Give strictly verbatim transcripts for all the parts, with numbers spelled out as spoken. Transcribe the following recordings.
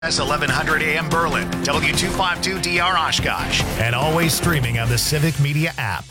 That's eleven hundred A M Berlin, W two fifty-two D R Oshkosh, and always streaming on the Civic Media app.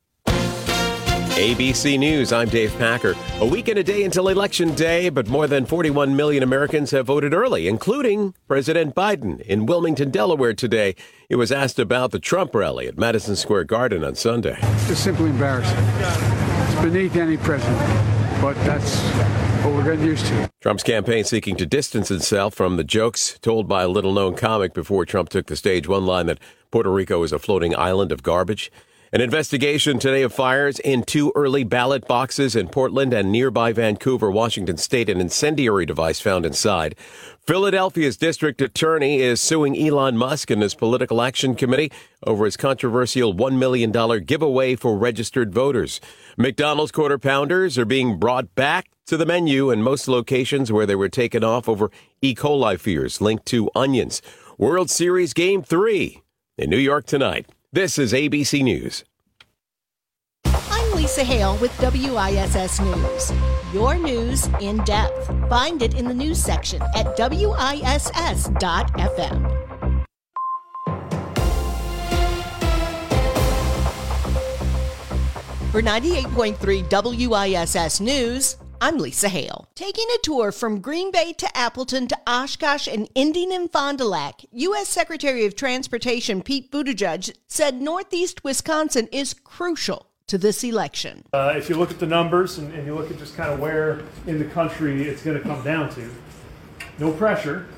A B C News, I'm Dave Packer. A week and a day until Election Day, but more than forty-one million Americans have voted early, including President Biden. In Wilmington, Delaware today, he was asked about the Trump rally at Madison Square Garden on Sunday. It's simply embarrassing. It's beneath any president, but that's what we're getting used to. Trump's campaign seeking to distance itself from the jokes told by a little-known comic before Trump took the stage. One line that Puerto Rico is a floating island of garbage. An investigation today of fires in two early ballot boxes in Portland and nearby Vancouver, Washington State. An incendiary device found inside. Philadelphia's district attorney is suing Elon Musk and his political action committee over his controversial one million dollars giveaway for registered voters. McDonald's Quarter Pounders are being brought back to the menu in most locations where they were taken off over E. coli fears linked to onions. World Series Game three in New York tonight. This is A B C News. I'm Lisa Hale with W I S S News. Your news in depth. Find it in the news section at W I S S dot F M. For ninety-eight point three W I S S News, I'm Lisa Hale. Taking a tour from Green Bay to Appleton to Oshkosh and ending in Fond du Lac, U S Secretary of Transportation Pete Buttigieg said Northeast Wisconsin is crucial to this election. Uh, if you look at the numbers and, and you look at just kind of where in the country it's going to come down to, no pressure,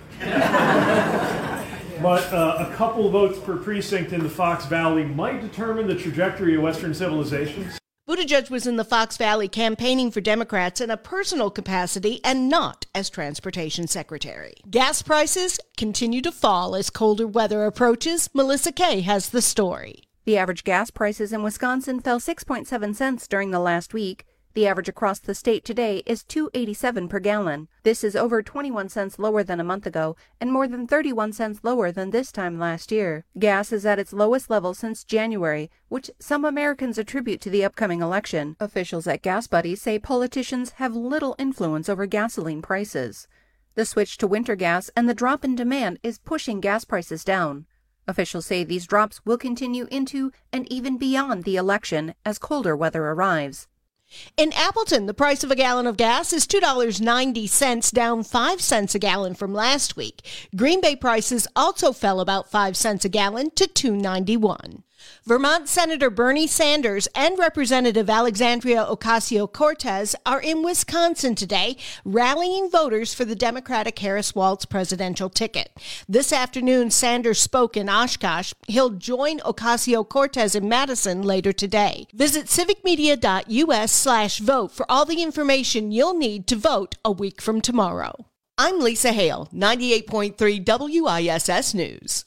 but uh, a couple of votes per precinct in the Fox Valley might determine the trajectory of Western civilization. Buttigieg was in the Fox Valley campaigning for Democrats in a personal capacity and not as transportation secretary. Gas prices continue to fall as colder weather approaches. Melissa Kay has the story. The average gas prices in Wisconsin fell six point seven cents during the last week. The average across the state today is two dollars and eighty-seven cents per gallon. This is over twenty-one cents lower than a month ago and more than thirty-one cents lower than this time last year. Gas is at its lowest level since January, which some Americans attribute to the upcoming election. Officials at Gas Buddy say politicians have little influence over gasoline prices. The switch to winter gas and the drop in demand is pushing gas prices down. Officials say these drops will continue into and even beyond the election as colder weather arrives. In Appleton, the price of a gallon of gas is two dollars and ninety cents, down five cents a gallon from last week. Green Bay prices also fell about five cents a gallon to two dollars and ninety-one cents. Vermont Senator Bernie Sanders and Representative Alexandria Ocasio-Cortez are in Wisconsin today, rallying voters for the Democratic Harris-Walz presidential ticket. This afternoon, Sanders spoke in Oshkosh. He'll join Ocasio-Cortez in Madison later today. Visit civicmedia.us slash vote for all the information you'll need to vote a week from tomorrow. I'm Lisa Hale, ninety-eight point three W I S S News.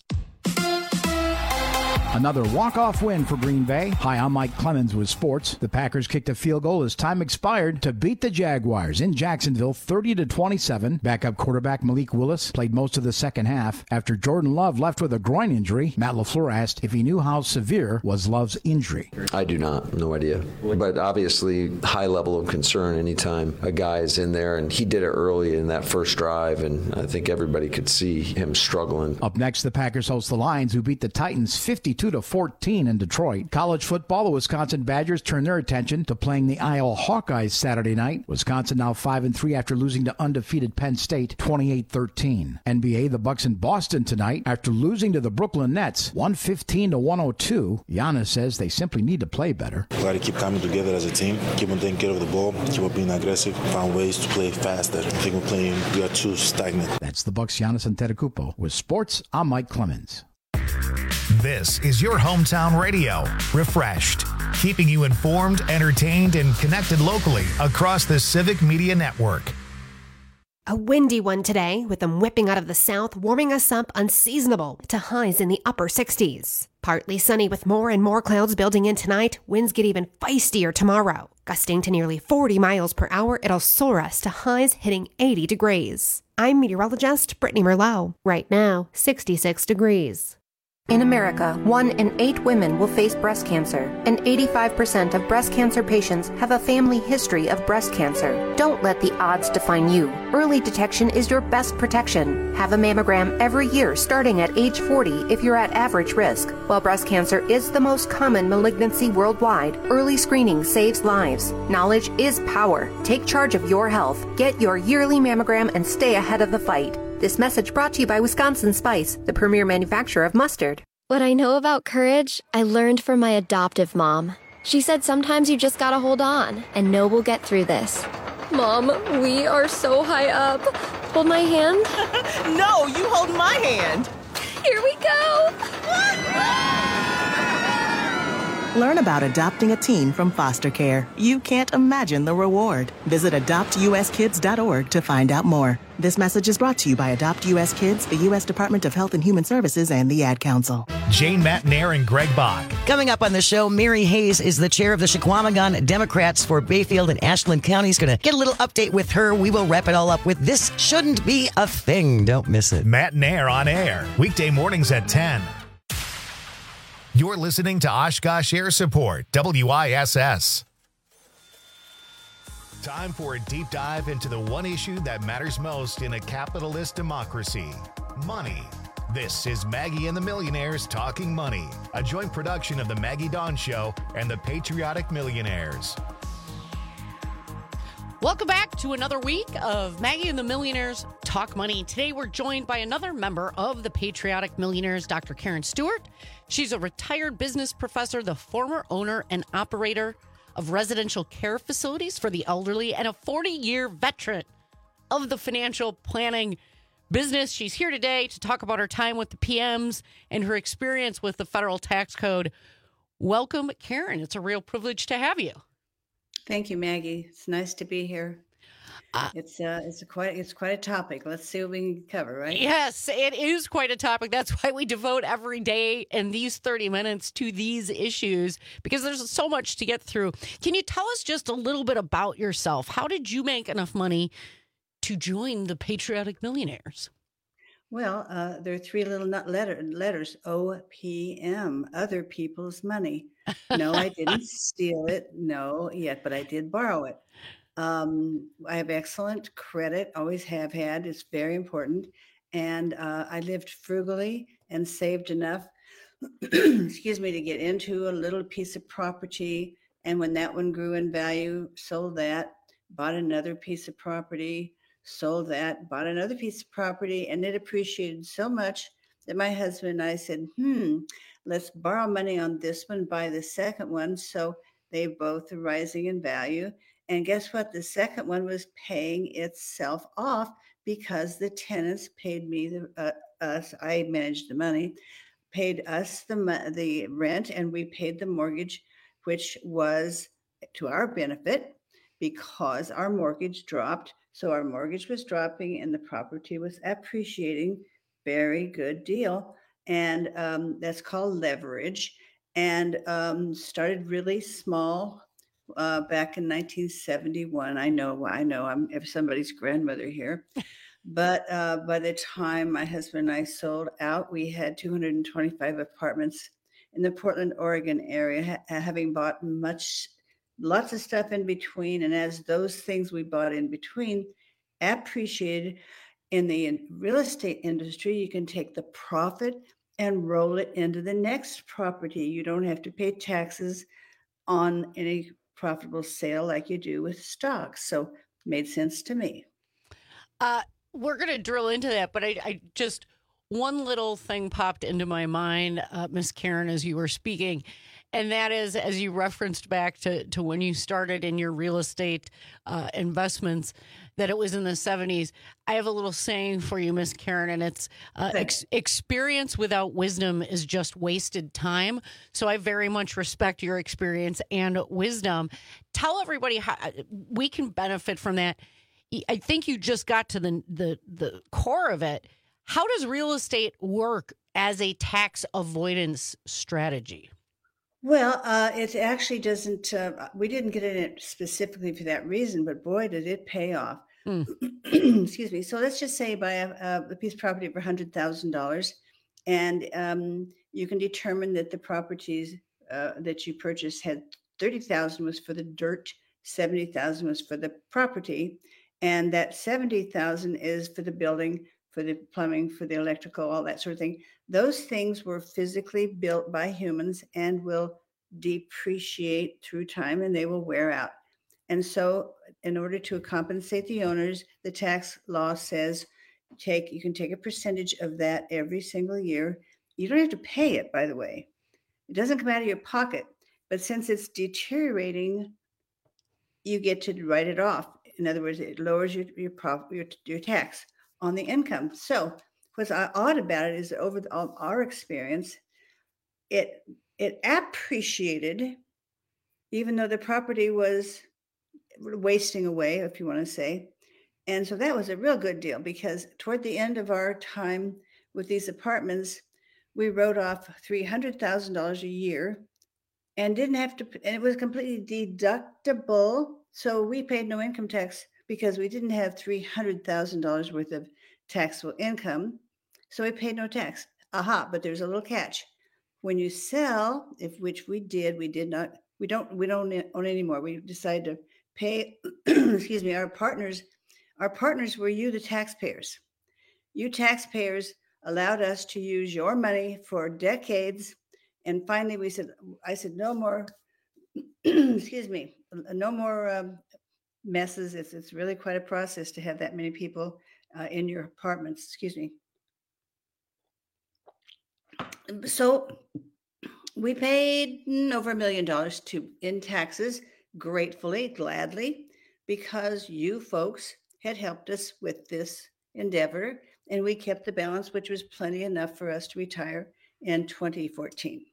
Another walk-off win for Green Bay. Hi, I'm Mike Clemens with sports. The Packers kicked a field goal as time expired to beat the Jaguars in Jacksonville thirty to twenty-seven. Backup quarterback Malik Willis played most of the second half. After Jordan Love left with a groin injury, Matt LaFleur asked if he knew how severe was Love's injury. I do not. No idea. But obviously, high level of concern anytime a guy is in there, and he did it early in that first drive, and I think everybody could see him struggling. Up next, the Packers host the Lions, who beat the Titans fifty-two to fourteen in Detroit. College football, the Wisconsin Badgers turn their attention to playing the Iowa Hawkeyes Saturday night. Wisconsin now five and three after losing to undefeated Penn State twenty-eight thirteen. N B A, the Bucks in Boston tonight after losing to the Brooklyn Nets one fifteen to one oh two. Giannis says they simply need to play better. We got to keep coming together as a team, keep on taking care of the ball, keep on being aggressive, find ways to play faster. I think we're playing, we are too stagnant. That's the Bucks' Giannis Antetokounmpo. With sports, I'm Mike Clemens. This is your hometown radio, Refreshed, keeping you informed, entertained, and connected locally across the Civic Media Network. A windy one today, with them whipping out of the south, warming us up unseasonable to highs in the upper sixties. Partly sunny with more and more clouds building in tonight. Winds get even feistier tomorrow. Gusting to nearly forty miles per hour, it'll soar us to highs hitting eighty degrees. I'm meteorologist Brittany Merlot. Right now, sixty-six degrees. In America, one in eight women will face breast cancer, and eighty-five percent of breast cancer patients have a family history of breast cancer. Don't let the odds define you. Early detection is your best protection. Have a mammogram every year starting at age forty if you're at average risk. While breast cancer is the most common malignancy worldwide, early screening saves lives. Knowledge is power. Take charge of your health. Get your yearly mammogram and stay ahead of the fight. This message brought to you by Wisconsin Spice, the premier manufacturer of mustard. What I know about courage, I learned from my adoptive mom. She said sometimes you just gotta hold on and know we'll get through this. Mom, we are so high up. Hold my hand. No, you hold my hand. Here we go. Learn about adopting a teen from foster care. You can't imagine the reward. Visit adopt u s kids dot org to find out more. This message is brought to you by Adopt U S Kids, the U S Department of Health and Human Services, and the Ad Council. Jane Matnair and Greg Bach. Coming up on the show, Mary Hayes is the chair of the Chequamegon Democrats for Bayfield and Ashland Counties. Going to get a little update with her. We will wrap it all up with This Shouldn't Be a Thing. Don't miss it. Matnair on air, weekday mornings at ten. You're listening to Oshkosh Air Support, W I S S. Time for a deep dive into the one issue that matters most in a capitalist democracy: money. This is Maggie and the Millionaires Talking Money, a joint production of the Maggie Dawn Show and the Patriotic Millionaires. Welcome back to another week of Maggie and the Millionaires Talk Money. Today we're joined by another member of the Patriotic Millionaires, Doctor Karen Stewart. She's a retired business professor, the former owner and operator of residential care facilities for the elderly, and a forty-year veteran of the financial planning business. She's here today to talk about her time with the P Ms and her experience with the federal tax code. Welcome, Karen. It's a real privilege to have you. Thank you, Maggie. It's nice to be here. Uh, it's uh, it's a quite it's quite a topic. Let's see what we can cover, right? Yes, it is quite a topic. That's why we devote every day in these thirty minutes to these issues, because there's so much to get through. Can you tell us just a little bit about yourself? How did you make enough money to join the Patriotic Millionaires? Well, uh, there are three little letter, letters, O P M, other people's money. No, I didn't steal it. No, yet, but I did borrow it. Um, I have excellent credit, always have had. It's very important. And uh, I lived frugally and saved enough, excuse me, to get into a little piece of property. And when that one grew in value, sold that, bought another piece of property, sold that, bought another piece of property, and it appreciated so much that my husband and I said, hmm, let's borrow money on this one, buy the second one. So they both are rising in value. And guess what? The second one was paying itself off because the tenants paid me, the uh, us, I managed the money, paid us the, the rent, and we paid the mortgage, which was to our benefit because our mortgage dropped. So our mortgage was dropping and the property was appreciating. Very good deal. And um, that's called leverage. And um, started really small uh, back in nineteen seventy-one. I know, I know I'm somebody's grandmother here. But uh, by the time my husband and I sold out, we had two hundred twenty-five apartments in the Portland, Oregon area, ha- having bought much lots of stuff in between. And as those things we bought in between appreciated in the real estate industry, you can take the profit and roll it into the next property. You don't have to pay taxes on any profitable sale like you do with stocks. So it made sense to me. Uh, we're going to drill into that, but I, I just, one little thing popped into my mind, uh, Miss Karen, as you were speaking. And that is, as you referenced back to, to when you started in your real estate uh, investments, that it was in the seventies. I have a little saying for you, Miss Karen, and it's uh, ex- experience without wisdom is just wasted time. So I very much respect your experience and wisdom. Tell everybody how we can benefit from that. I think you just got to the the, the core of it. How does real estate work as a tax avoidance strategy? Well, uh, it actually doesn't, uh, we didn't get in it specifically for that reason, but boy, did it pay off. Mm. Excuse me. So let's just say buy a, a piece of property for one hundred thousand dollars And um, you can determine that the properties uh, that you purchased had thirty thousand was for the dirt, seventy thousand was for the property, and that seventy thousand is for the building, for the plumbing, for the electrical, all that sort of thing. Those things were physically built by humans and will depreciate through time, and they will wear out. And so in order to compensate the owners, the tax law says take you can take a percentage of that every single year. You don't have to pay it, by the way. It doesn't come out of your pocket, but since it's deteriorating, you get to write it off. In other words, it lowers your your, prof, your, your tax on the income. So what's odd about it is that over the, all, our experience, it it appreciated, even though the property was wasting away, if you want to say. And so that was a real good deal, because toward the end of our time with these apartments, we wrote off three hundred thousand dollars a year and didn't have to, and it was completely deductible. So we paid no income tax because we didn't have three hundred thousand dollars worth of taxable income. So we paid no tax. Aha, but there's a little catch. When you sell, if which we did, we did not, we don't, we don't own anymore. We decided to pay, excuse me, our partners. Our partners were you, the taxpayers. You taxpayers allowed us to use your money for decades. And finally we said, I said, no more, excuse me, no more um, messes. It's, it's really quite a process to have that many people uh, in your apartments, excuse me. So we paid over a million dollars to in taxes, gratefully, gladly, because you folks had helped us with this endeavor, and we kept the balance, which was plenty enough for us to retire in twenty fourteen.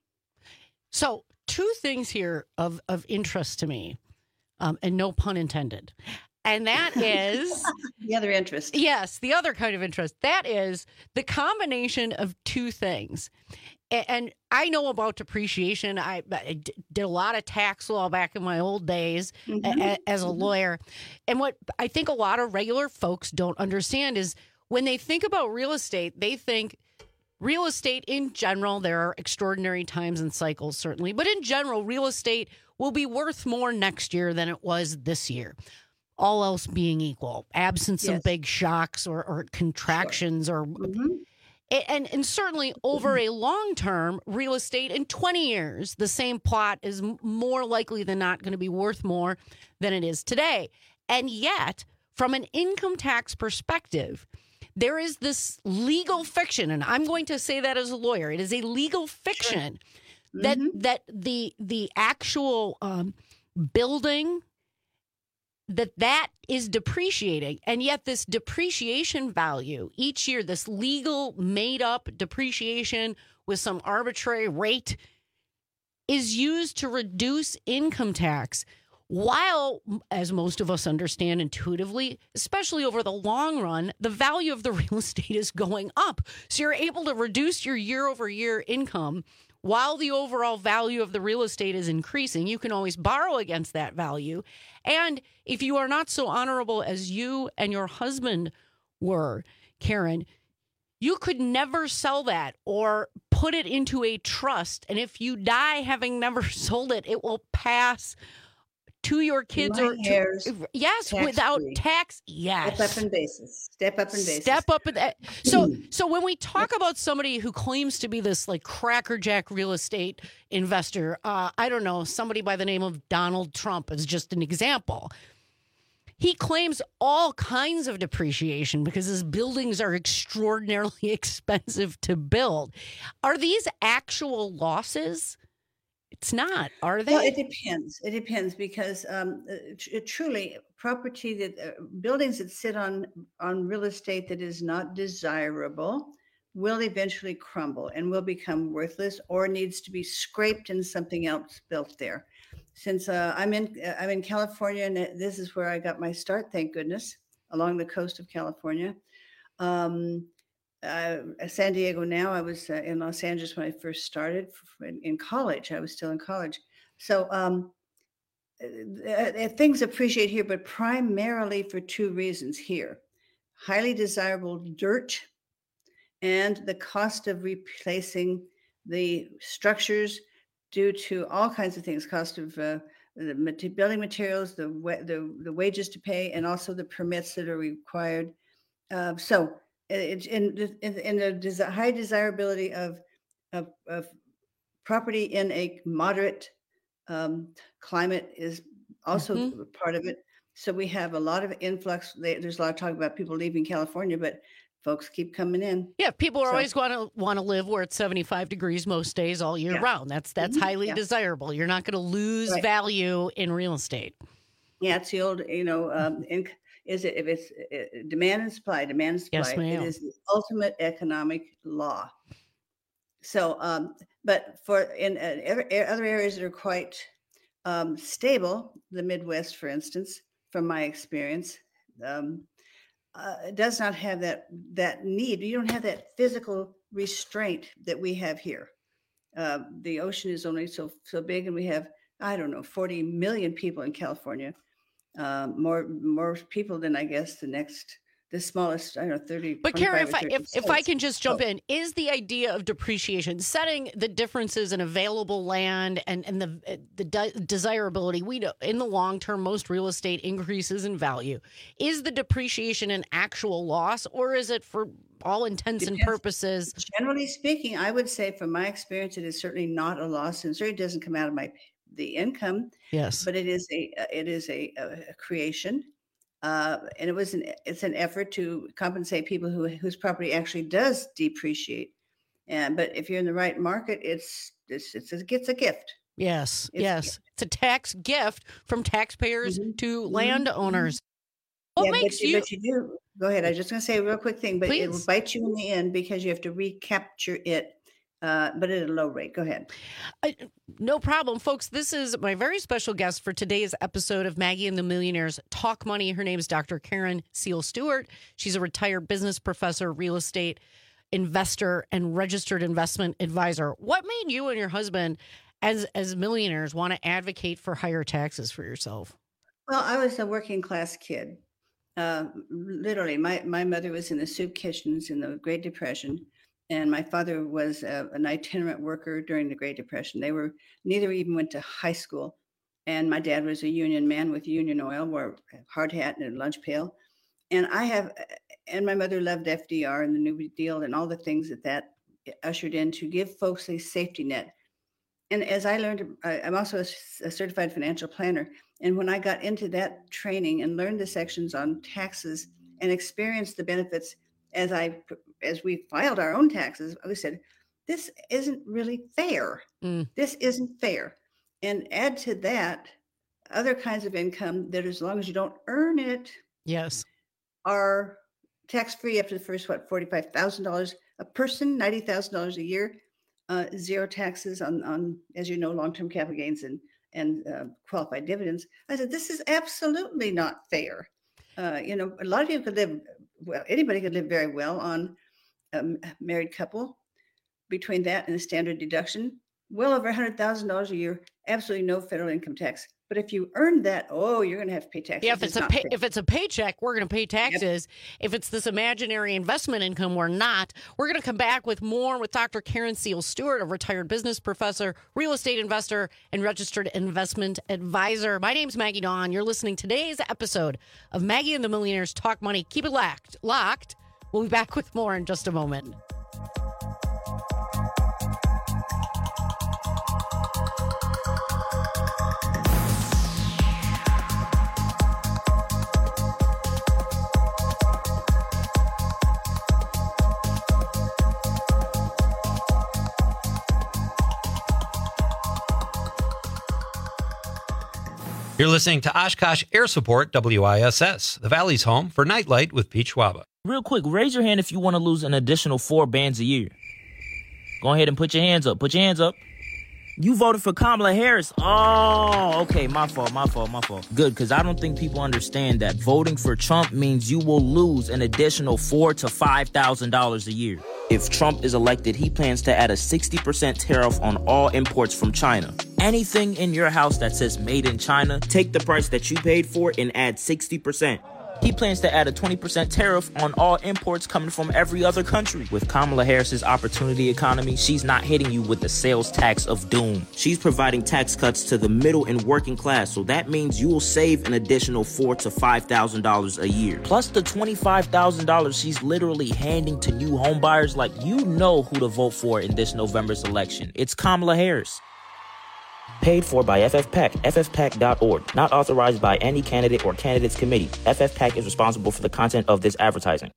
So two things here of, of interest to me, um, and no pun intended. And that is the other interest. Yes, the other kind of interest. That is the combination of two things. And I know about depreciation. I, I did a lot of tax law back in my old days mm-hmm. a, as a lawyer. And what I think a lot of regular folks don't understand is when they think about real estate, they think real estate in general, there are extraordinary times and cycles, certainly. But in general, real estate will be worth more next year than it was this year. All else being equal, absent some yes. big shocks or, or contractions sure. or... Mm-hmm. And and certainly over a long term, real estate in twenty years, the same plot is more likely than not going to be worth more than it is today. And yet, from an income tax perspective, there is this legal fiction, and I'm going to say that as a lawyer. It is a legal fiction sure. that mm-hmm. that the the actual um, building that that is depreciating. And yet this depreciation value each year, this legal made up depreciation with some arbitrary rate is used to reduce income tax. While, as most of us understand intuitively, especially over the long run, the value of the real estate is going up. So you're able to reduce your year over year income while the overall value of the real estate is increasing. You can always borrow against that value. And if you are not so honorable as you and your husband were, Karen, you could never sell that or put it into a trust. And if you die having never sold it, it will pass to your kids or heirs, to, yes, tax without free. Tax. Yes. Step up in basis. Step up in basis. Step up in that. So, so when we talk about somebody who claims to be this like crackerjack real estate investor, uh, I don't know, somebody by the name of Donald Trump is just an example. He claims all kinds of depreciation because his buildings are extraordinarily expensive to build. Are these actual losses? It's not, are they? Well, it depends. It depends because um, tr- truly, property that uh, buildings that sit on on real estate that is not desirable will eventually crumble and will become worthless or needs to be scraped and something else built there. Since uh, I'm in uh, I'm in California, and this is where I got my start, thank goodness, along the coast of California. Um, Uh, San Diego now. I was uh, in Los Angeles when I first started in, in college. I was still in college. So um, uh, things appreciate here, but primarily for two reasons here. Highly desirable dirt and the cost of replacing the structures due to all kinds of things, cost of uh, the building materials, the, the the wages to pay, and also the permits that are required. Uh, so it, in, in, in the desi- high desirability of, of, of property in a moderate um, climate is also mm-hmm. part of it. So we have a lot of influx. There's a lot of talk about people leaving California, but folks keep coming in. Yeah, people are so, always going to want to live where it's seventy-five degrees most days all year yeah. round. That's that's mm-hmm. highly yeah. desirable. You're not going to lose right. value in real estate. Yeah, it's the old, you know, um, in, is it if it's uh, demand and supply, demand and supply. Yes, ma'am. It is the ultimate economic law. So, um, but for in uh, other areas that are quite um, stable, the Midwest, for instance, from my experience, um, uh, it does not have that that need. You don't have that physical restraint that we have here. Uh, the ocean is only so so big, and we have, I don't know, forty million people in California. Um, more more people than I guess the next the smallest, I don't know, thirty. But Karen, if I if, if I can just jump oh. in, is the idea of depreciation, setting the differences in available land and and the the de- desirability, we know in the long term most real estate increases in value. Is the depreciation an actual loss, or is it for all intents Depends. and purposes? Generally speaking, I would say from my experience, it is certainly not a loss, and certainly doesn't come out of my the income. Yes, but it is a it is a, a creation, uh, and it was an it's an effort to compensate people who whose property actually does depreciate. And but if you're in the right market, it's it's it's a, it's a gift. Yes, it's yes, a it's a tax gift from taxpayers mm-hmm. to mm-hmm. landowners. What yeah, makes but you, you? But you do. Go ahead. I was just going to say a real quick thing, but Please. It will bite you in the end because you have to recapture it. Uh, but at a low rate. Go ahead. Uh, no problem, folks. This is my very special guest for today's episode of Maggie and the Millionaires Talk Money. Her name is Doctor Karen Seal Stewart. She's a retired business professor, real estate investor, and registered investment advisor. What made you and your husband, as as millionaires, want to advocate for higher taxes for yourself? Well, I was a working class kid. Uh, literally, my, my mother was in the soup kitchens in the Great Depression. And my father was a, an itinerant worker during the Great Depression. They were neither even went to high school. And my dad was a union man with Union Oil, wore a hard hat and a lunch pail. And I have, and my mother loved F D R and the New Deal and all the things that that ushered in to give folks a safety net. And as I learned, I, I'm also a, a certified financial planner. And when I got into that training and learned the sections on taxes and experienced the benefits as I, as we filed our own taxes, we said, this isn't really fair. Mm. This isn't fair. And add to that other kinds of income that as long as you don't earn it, yes, are tax-free up to the first, what, forty-five thousand dollars a person, ninety thousand dollars a year, uh, zero taxes on, on, as you know, long-term capital gains and, and uh, qualified dividends. I said, this is absolutely not fair. Uh, you know, a lot of you could live, well, anybody could live very well on a married couple. Between that and the standard deduction, well over one hundred thousand dollars a year, absolutely no federal income tax. But if you earn that, oh, you're going to have to pay taxes. Yeah, if it's, it's a pay, if it's a paycheck, we're going to pay taxes. Yep. If it's this imaginary investment income, we're not. We're going to come back with more with Doctor Karen Seal Stewart, a retired business professor, real estate investor, and registered investment advisor. My name's Maggie Dawn. You're listening to today's episode of Maggie and the Millionaires Talk Money. Keep it locked. Locked. We'll be back with more in just a moment. You're listening to Oshkosh Air Support, W I S S, the Valley's home for Nightlight with Pete Schwaba. Real quick, raise your hand if you want to lose an additional four bands a year. Go ahead and put your hands up. Put your hands up. You voted for Kamala Harris. Oh, okay. My fault, my fault, my fault. Good, because I don't think people understand that voting for Trump means you will lose an additional four thousand to five thousand dollars a year. If Trump is elected, he plans to add a sixty percent tariff on all imports from China. Anything in your house that says made in China, take the price that you paid for and add sixty percent. He plans to add a twenty percent tariff on all imports coming from every other country. With Kamala Harris's opportunity economy, she's not hitting you with the sales tax of doom. She's providing tax cuts to the middle and working class, so that means you will save an additional four thousand to five thousand dollars a year. Plus the twenty-five thousand dollars she's literally handing to new homebuyers. Like, you know who to vote for in this November's election. It's Kamala Harris. Paid for by F F PAC, F F PAC dot org. Not authorized by any candidate or candidates committee. F F PAC is responsible for the content of this advertising.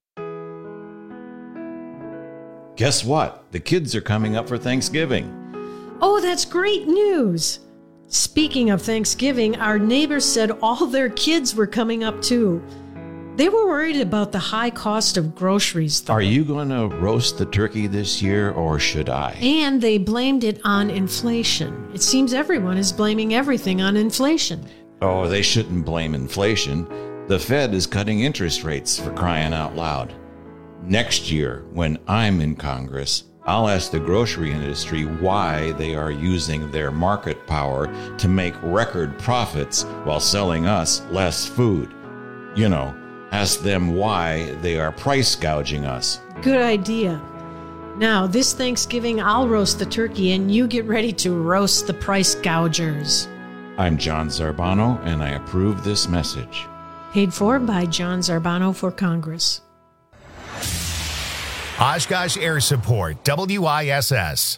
Guess what? The kids are coming up for Thanksgiving. Oh, that's great news. Speaking of Thanksgiving, our neighbors said all their kids were coming up too. They were worried about the high cost of groceries, though. Are you going to roast the turkey this year, or should I? And they blamed it on inflation. It seems everyone is blaming everything on inflation. Oh, they shouldn't blame inflation. The Fed is cutting interest rates, for crying out loud. Next year, when I'm in Congress, I'll ask the grocery industry why they are using their market power to make record profits while selling us less food. You know, ask them why they are price gouging us. Good idea. Now, this Thanksgiving, I'll roast the turkey and you get ready to roast the price gougers. I'm John Zarbano, and I approve this message. Paid for by John Zarbano for Congress. Oshkosh Air Support, W I S S.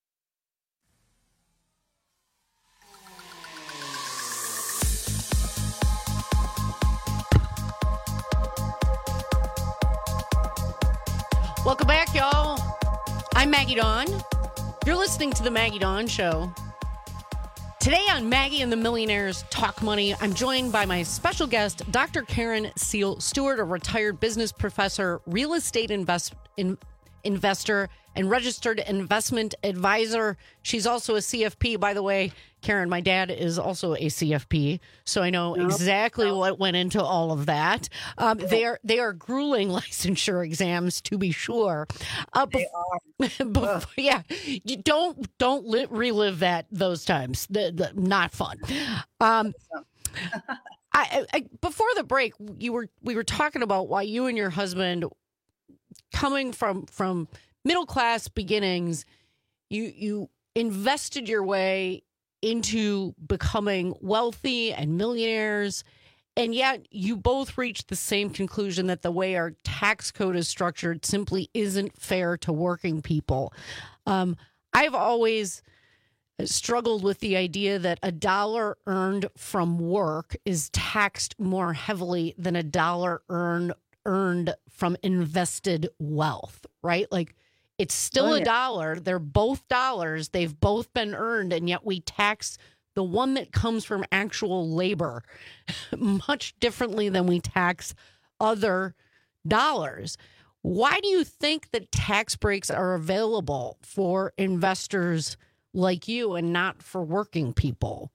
Welcome back, y'all. I'm Maggie Dawn. You're listening to the Maggie Dawn Show. Today on Maggie and the Millionaires Talk Money, I'm joined by my special guest, Doctor Karen Seal Stewart, a retired business professor, real estate invest, in, investor, and registered investment advisor. She's also a C F P. By the way, Karen, my dad is also a C F P, so I know no, exactly no. what went into all of that. Um, they are they are grueling licensure exams, to be sure. Uh, they bef- are. bef- yeah, you don't don't li- relive that those times. The, the, not fun. Um, I, I, before the break, you were we were talking about why you and your husband, coming from from middle class beginnings, you you invested your way into becoming wealthy and millionaires, and yet you both reached the same conclusion that the way our tax code is structured simply isn't fair to working people. Um, I've always struggled with the idea that a dollar earned from work is taxed more heavily than a dollar earned earned from invested wealth, right? Like, it's still oh, yeah. a dollar. They're both dollars. They've both been earned, and yet we tax the one that comes from actual labor much differently than we tax other dollars. Why do you think that tax breaks are available for investors like you and not for working people?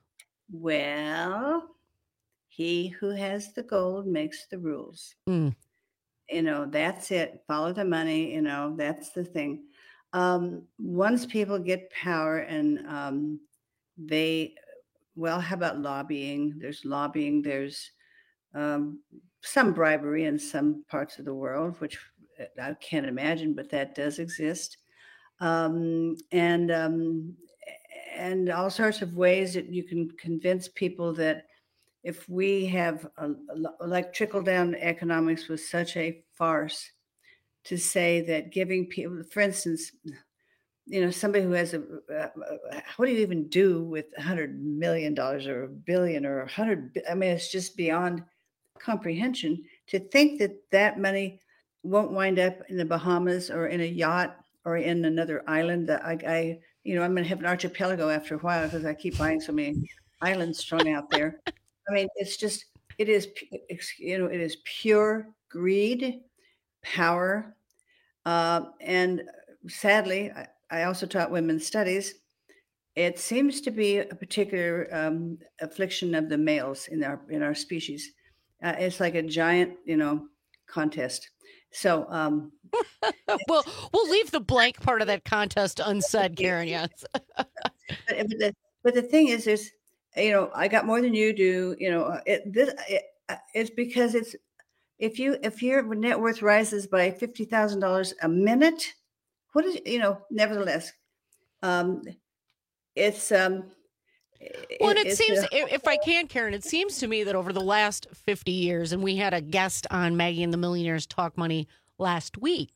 Well, he who has the gold makes the rules. Mm. You know, that's it. Follow the money. You know, that's the thing. Um, once people get power and um, they, well, how about lobbying? There's lobbying. There's um, some bribery in some parts of the world, which I can't imagine, but that does exist. Um, and um, and all sorts of ways that you can convince people that if we have, a, a, like trickle-down economics was such a farce, to say that giving people, for instance, you know, somebody who has a, uh, what do you even do with a hundred million dollars or a billion or a hundred? I mean, it's just beyond comprehension to think that that money won't wind up in the Bahamas or in a yacht or in another island. That I, I you know, I'm going to have an archipelago after a while because I keep buying so many islands strung out there. I mean, it's just, it is, you know, it is pure greed, power. Uh, and sadly, I, I also taught women's studies. It seems to be a particular um, affliction of the males in our, in our species. Uh, it's like a giant, you know, contest. So, um, well, we'll leave the blank part of that contest unsaid, Karen. Yes. but, but, the, but the thing is, there's, you know, I got more than you do. You know, it, this, it, it's because it's if you if your net worth rises by fifty thousand dollars a minute, what is you know? Nevertheless, um, it's um. Well, and it it's seems, a- if I can, Karen, it seems to me that over the last fifty years, and we had a guest on Maggie and the Millionaires Talk Money last week,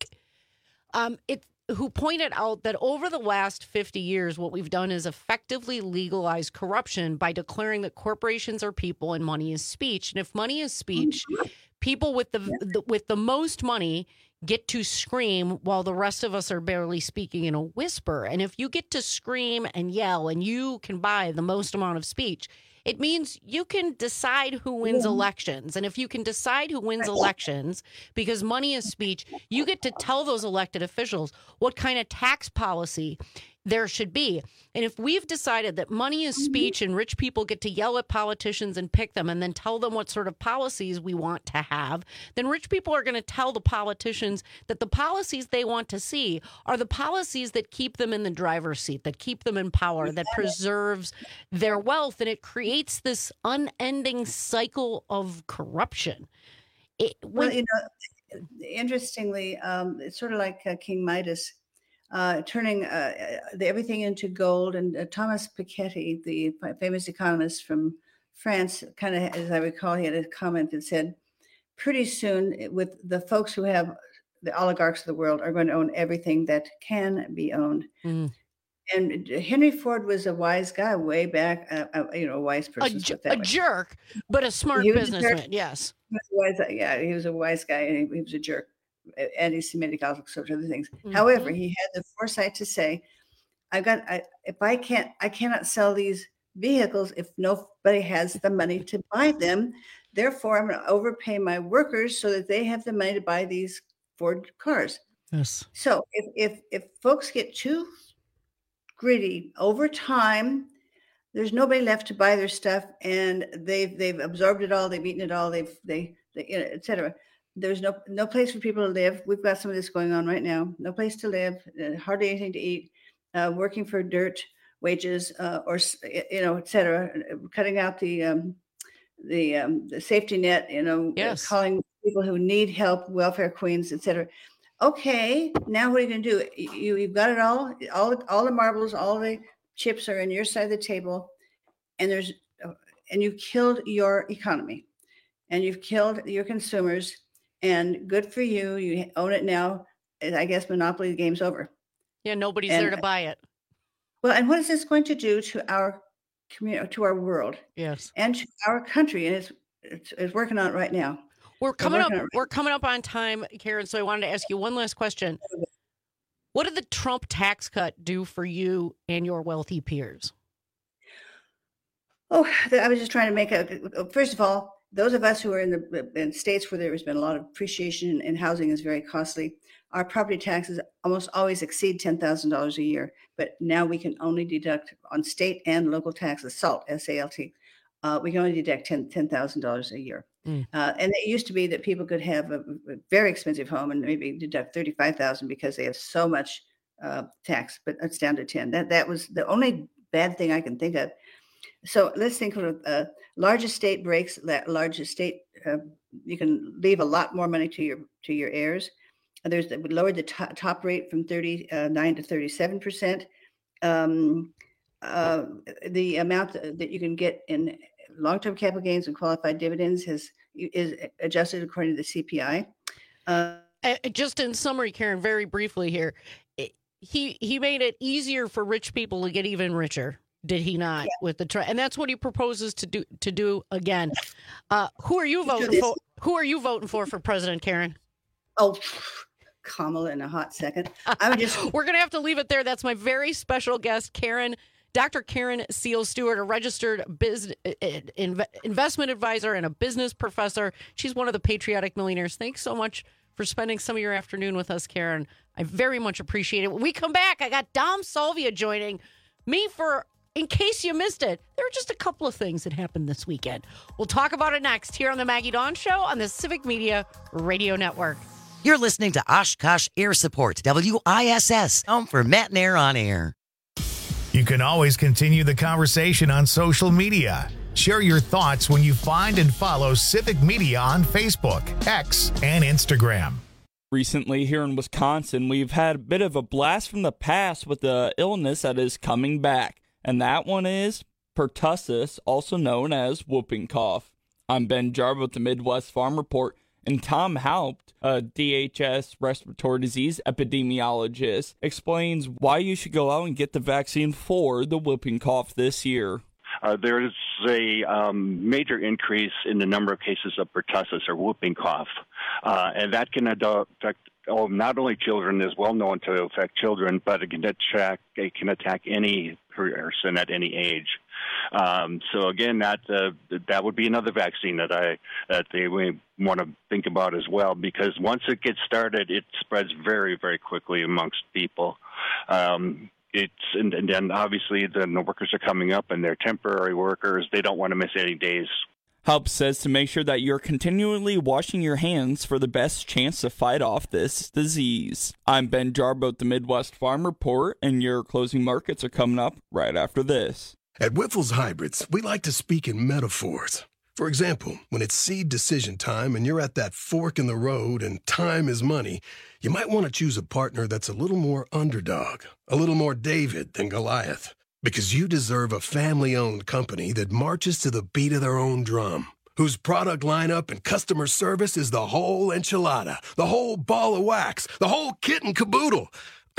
um, it who pointed out that over the last fifty years, what we've done is effectively legalize corruption by declaring that corporations are people and money is speech. And if money is speech, people with the, the with the most money get to scream while the rest of us are barely speaking in a whisper. And if you get to scream and yell and you can buy the most amount of speech, it means you can decide who wins Yeah. elections. And if you can decide who wins elections, because money is speech, you get to tell those elected officials what kind of tax policy there should be. And if we've decided that money is speech and rich people get to yell at politicians and pick them and then tell them what sort of policies we want to have, then rich people are going to tell the politicians that the policies they want to see are the policies that keep them in the driver's seat, that keep them in power, that preserves their wealth. And it creates this unending cycle of corruption. It, when, Well, you know, interestingly, um, it's sort of like uh, King Midas uh, turning uh, the, everything into gold. And uh, Thomas Piketty, the famous economist from France, kind of, as I recall, he had a comment that said, pretty soon, with the folks who have the oligarchs of the world are going to own everything that can be owned. Mm. And Henry Ford was a wise guy way back, uh, uh, you know, a wise a, person. ju- put that a way. jerk, but a smart He was a jerk. businessman. Yes. He was a wise, yeah, he was a wise guy, and he, he was a jerk, anti-Semitic, all sorts of other things. Mm-hmm. However, he had the foresight to say, "I got, I, if I can't, I cannot sell these vehicles if nobody has the money to buy them. Therefore, I'm going to overpay my workers so that they have the money to buy these Ford cars." Yes. So if if if folks get too greedy over time, there's nobody left to buy their stuff, and they've they've absorbed it all, they've eaten it all, they've they, they you know, et cetera. There's no no place for people to live. We've got some of this going on right now. No place to live, uh, hardly anything to eat, uh, working for dirt wages, uh, or s- you know, et cetera. Cutting out the um, the um, the safety net. You know, Yes. calling people who need help welfare queens, et cetera. Okay, now what are you going to do? You, you've got it all, all, all the marbles, all the chips are on your side of the table, and there's, and you've killed your economy, and you've killed your consumers, and good for you. You own it now. And I guess monopoly, the game's over. Yeah, nobody's And- there to buy it. Well, and what is this going to do to our community, to our world, Yes. and to our country? And it's, it's, it's working on it right now. We're coming up. working on it. We're coming up on time, Karen. So I wanted to ask you one last question. What did the Trump tax cut do for you and your wealthy peers? Oh, th- I was just trying to make a. First of all, those of us who are in the in states where there has been a lot of appreciation and housing is very costly, our property taxes almost always exceed ten thousand dollars a year. But now we can only deduct on state and local taxes, SALT, S A L T. Uh, we can only deduct ten thousand dollars a year. Mm. Uh, and it used to be that people could have a, a very expensive home and maybe deduct thirty-five thousand because they have so much uh, tax, but it's down to ten. That that was the only bad thing I can think of. So let's think of uh, large estate breaks. Large estate, uh, you can leave a lot more money to your to your heirs. There's we lowered the top, top rate from thirty-nine to thirty-seven percent. Um, uh, the amount that you can get in long-term capital gains and qualified dividends has is adjusted according to the C P I. Uh, Uh, just in summary, Karen, very briefly here, it- he he made it easier for rich people to get even richer. Did he not? Yeah. With the try, and that's what he proposes to do to do again. Uh, who are you voting this- for? Who are you voting for for president, Karen? oh, Kamala in a hot second. I would just We're gonna have to leave it there. That's my very special guest, Karen. Doctor Karen Seal Stewart, a registered business investment advisor and a business professor. She's one of the patriotic millionaires. Thanks so much for spending some of your afternoon with us, Karen. I very much appreciate it. When we come back, I got Dom Salvia joining me for, in case you missed it, there are just a couple of things that happened this weekend. We'll talk about it next here on the Maggie Dawn Show on the Civic Media Radio Network. You're listening to Oshkosh Air Support, W I S S, home for Matt and Air on Air. You can always continue the conversation on social media. Share your thoughts when you find and follow Civic Media on Facebook, X, and Instagram. Recently here in Wisconsin, we've had a bit of a blast from the past with the illness that is coming back, and that one is pertussis, also known as whooping cough. I'm Ben Jarbo with the Midwest Farm Report, and Tom Haupt, a D H S respiratory disease epidemiologist, explains why you should go out and get the vaccine for the whooping cough this year. Uh, there's a um, major increase in the number of cases of pertussis or whooping cough, uh, and that can affect oh, not only children, is well known to affect children, but it can attack, it can attack any person at any age. Um, so again, that uh, that would be another vaccine that I that they want to think about as well, because once it gets started, it spreads very, very quickly amongst people. Um, It's and, and then obviously the, the workers are coming up, and they're temporary workers. They don't want to miss any days. Help says to make sure that you're continually washing your hands for the best chance to fight off this disease. I'm Ben Jarbo at the Midwest Farm Report, and your closing markets are coming up right after this. At Wyffels Hybrids, we like to speak in metaphors. For example, when it's seed decision time and you're at that fork in the road and time is money, you might want to choose a partner that's a little more underdog, a little more David than Goliath. Because you deserve a family-owned company that marches to the beat of their own drum, whose product lineup and customer service is the whole enchilada, the whole ball of wax, the whole kit and caboodle.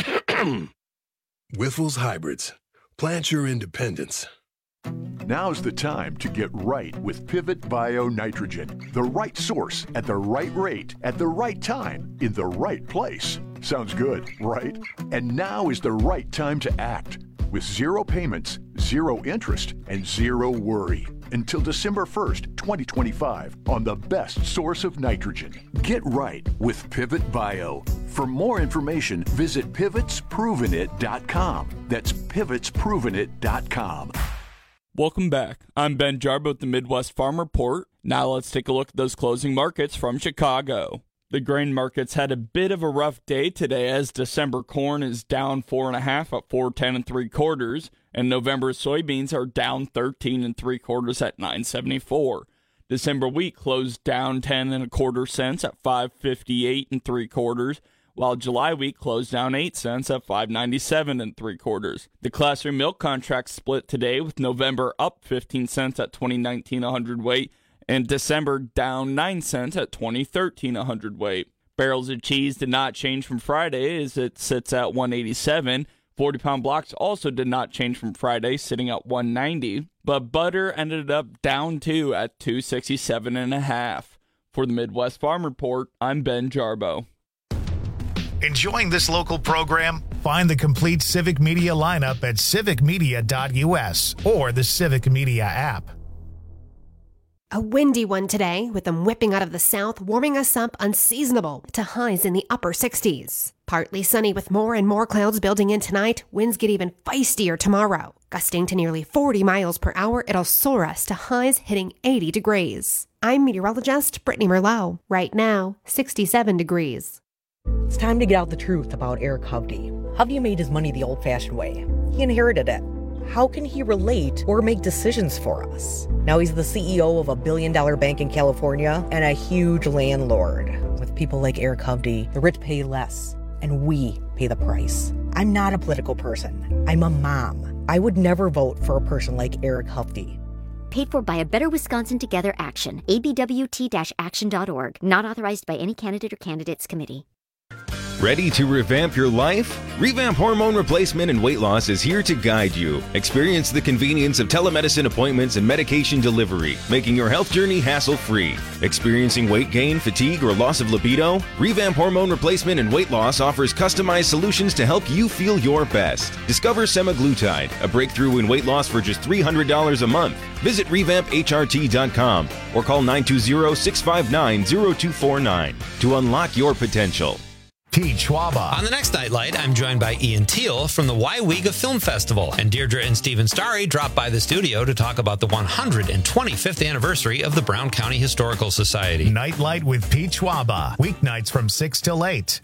Wyffels Hybrids. Plant your independence. Now's the time to get right with Pivot Bio Nitrogen. The right source at the right rate at the right time in the right place. Sounds good, right? And now is the right time to act. With zero payments, zero interest, and zero worry. Until December first, twenty twenty-five, on the best source of nitrogen. Get right with Pivot Bio. For more information, visit pivots proven it dot com. That's pivots proven it dot com. Welcome back. I'm Ben Jarbo at the Midwest Farm Report. Now let's take a look at those closing markets from Chicago. The grain markets had a bit of a rough day today, as December corn is down four and a half at four ten and three quarters, and November soybeans are down thirteen and three quarters at nine seventy four. December wheat closed down ten and a quarter cents at five fifty eight and three quarters, while July wheat closed down eight cents at five ninety seven and three quarters. The Class three milk contract split today, with November up fifteen cents at twenty nineteen a hundredweight, and December down nine cents at twenty thirteen a hundredweight. Barrels of cheese did not change from Friday, as it sits at one eighty-seven. forty pound blocks also did not change from Friday, sitting at one ninety. But butter ended up down too at two sixty-seven and a half. For the Midwest Farm Report, I'm Ben Jarbo. Enjoying this local program? Find the complete Civic Media lineup at civic media dot u s or the Civic Media app. A windy one today, with them whipping out of the south, warming us up unseasonable to highs in the upper sixties. Partly sunny with more and more clouds building in tonight. Winds get even feistier tomorrow. Gusting to nearly forty miles per hour, it'll soar us to highs hitting eighty degrees. I'm meteorologist Brittany Merlot. Right now, sixty-seven degrees. It's time to get out the truth about Eric Hovde. Hovde made his money the old-fashioned way. He inherited it. How can he relate or make decisions for us? Now he's the C E O of a billion-dollar bank in California and a huge landlord. With people like Eric Hovde, the rich pay less, and we pay the price. I'm not a political person. I'm a mom. I would never vote for a person like Eric Hovde. Paid for by a Better Wisconsin Together Action, A B W T action dot org. Not authorized by any candidate or candidates committee. Ready to revamp your life? Revamp Hormone Replacement and Weight Loss is here to guide you. Experience the convenience of telemedicine appointments and medication delivery, making your health journey hassle-free. Experiencing weight gain, fatigue, or loss of libido? Revamp Hormone Replacement and Weight Loss offers customized solutions to help you feel your best. Discover semaglutide, a breakthrough in weight loss for just three hundred dollars a month. Visit revamp H R T dot com or call nine two zero, six five nine, zero two four nine to unlock your potential. T. Schwaba. On the next Nightlight, I'm joined by Ian Teal from the Waiwiga Film Festival, and Deirdre and Stephen Starry dropped by the studio to talk about the one hundred twenty-fifth anniversary of the Brown County Historical Society. Nightlight with Pete Schwaba, weeknights from six till eight.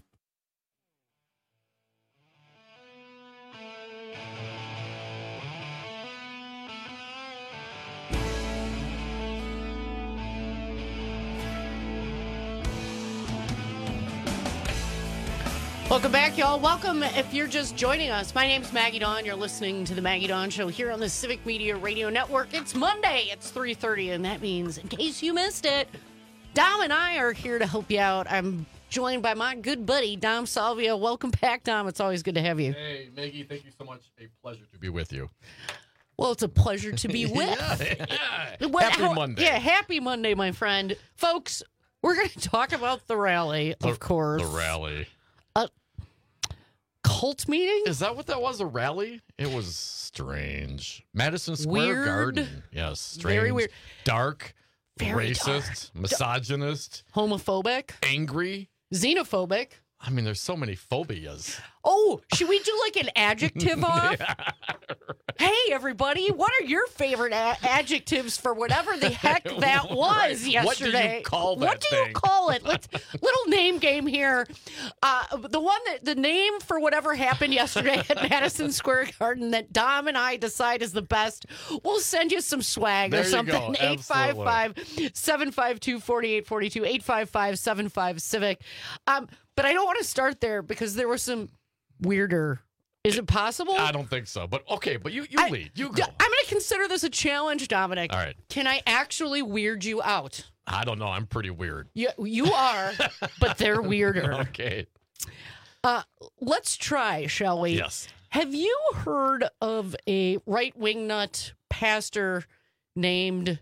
Welcome back, y'all. Welcome if you're just joining us. My name's Maggie Dawn. You're listening to the Maggie Dawn Show here on the Civic Media Radio Network. It's Monday. It's three thirty, and that means, in case you missed it, Dom and I are here to help you out. I'm joined by my good buddy, Dom Salvio. Welcome back, Dom. It's always good to have you. Hey, Maggie, thank you so much. A pleasure to be with you. Well, it's a pleasure to be with. yeah, yeah. What, Happy how, Monday. Yeah, happy Monday, my friend. Folks, we're going to talk about the rally, The- of course. The rally. A cult meeting? Is that what that was? A rally? It was strange. Madison Square Weird. Garden. Yes, strange. Very weird. Dark. Very racist. dark. Misogynist. Homophobic. Angry. Xenophobic. I mean, there's so many phobias. Oh, should we do like an adjective off? Hey, everybody, what are your favorite a- adjectives for whatever the heck that was Right. yesterday? What do you call that What do thing? you call it? Let's little name game here. Uh, the one that the name for whatever happened yesterday at Madison Square Garden that Dom and I decide is the best. We'll send you some swag There or you something. go. eight five five, seven five two, four eight four two, eight five five, seven five Civic. Um, but I don't want to start there because there were some weirder. Is it possible? I don't think so. But okay, but you, you I- lead. You D- go. I'm going to consider this a challenge, Dominic. All right. Can I actually weird you out? I don't know. I'm pretty weird. You, you are, but they're weirder. Okay. Uh, let's try, shall we? Yes. Have you heard of a right-wing nut pastor named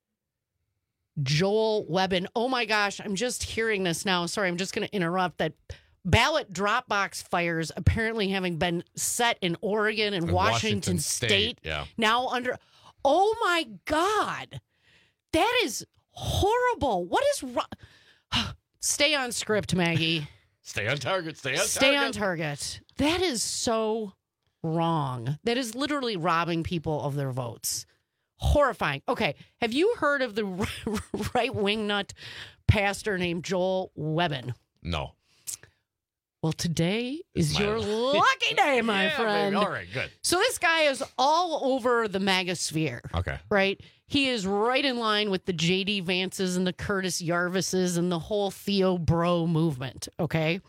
Joel Webbin? Oh my gosh, I'm just hearing this now. Sorry, I'm just going to interrupt that. Ballot Dropbox fires apparently having been set in Oregon and In Washington, Washington State. State, yeah. Now under. Oh my God, that is horrible. What is wrong? Stay on script, Maggie. Stay on target. Stay on Stay target. on target. That is so wrong. That is literally robbing people of their votes. Horrifying. Okay, have you heard of the right wing nut pastor named Joel Webbin? No. Well, today is my- your lucky day, my Yeah, friend. baby. All right, good. So this guy is all over the MAGA sphere. Okay. Right? He is right in line with the J D Vances and the Curtis Yarvises and the whole Theo Bro movement. Okay.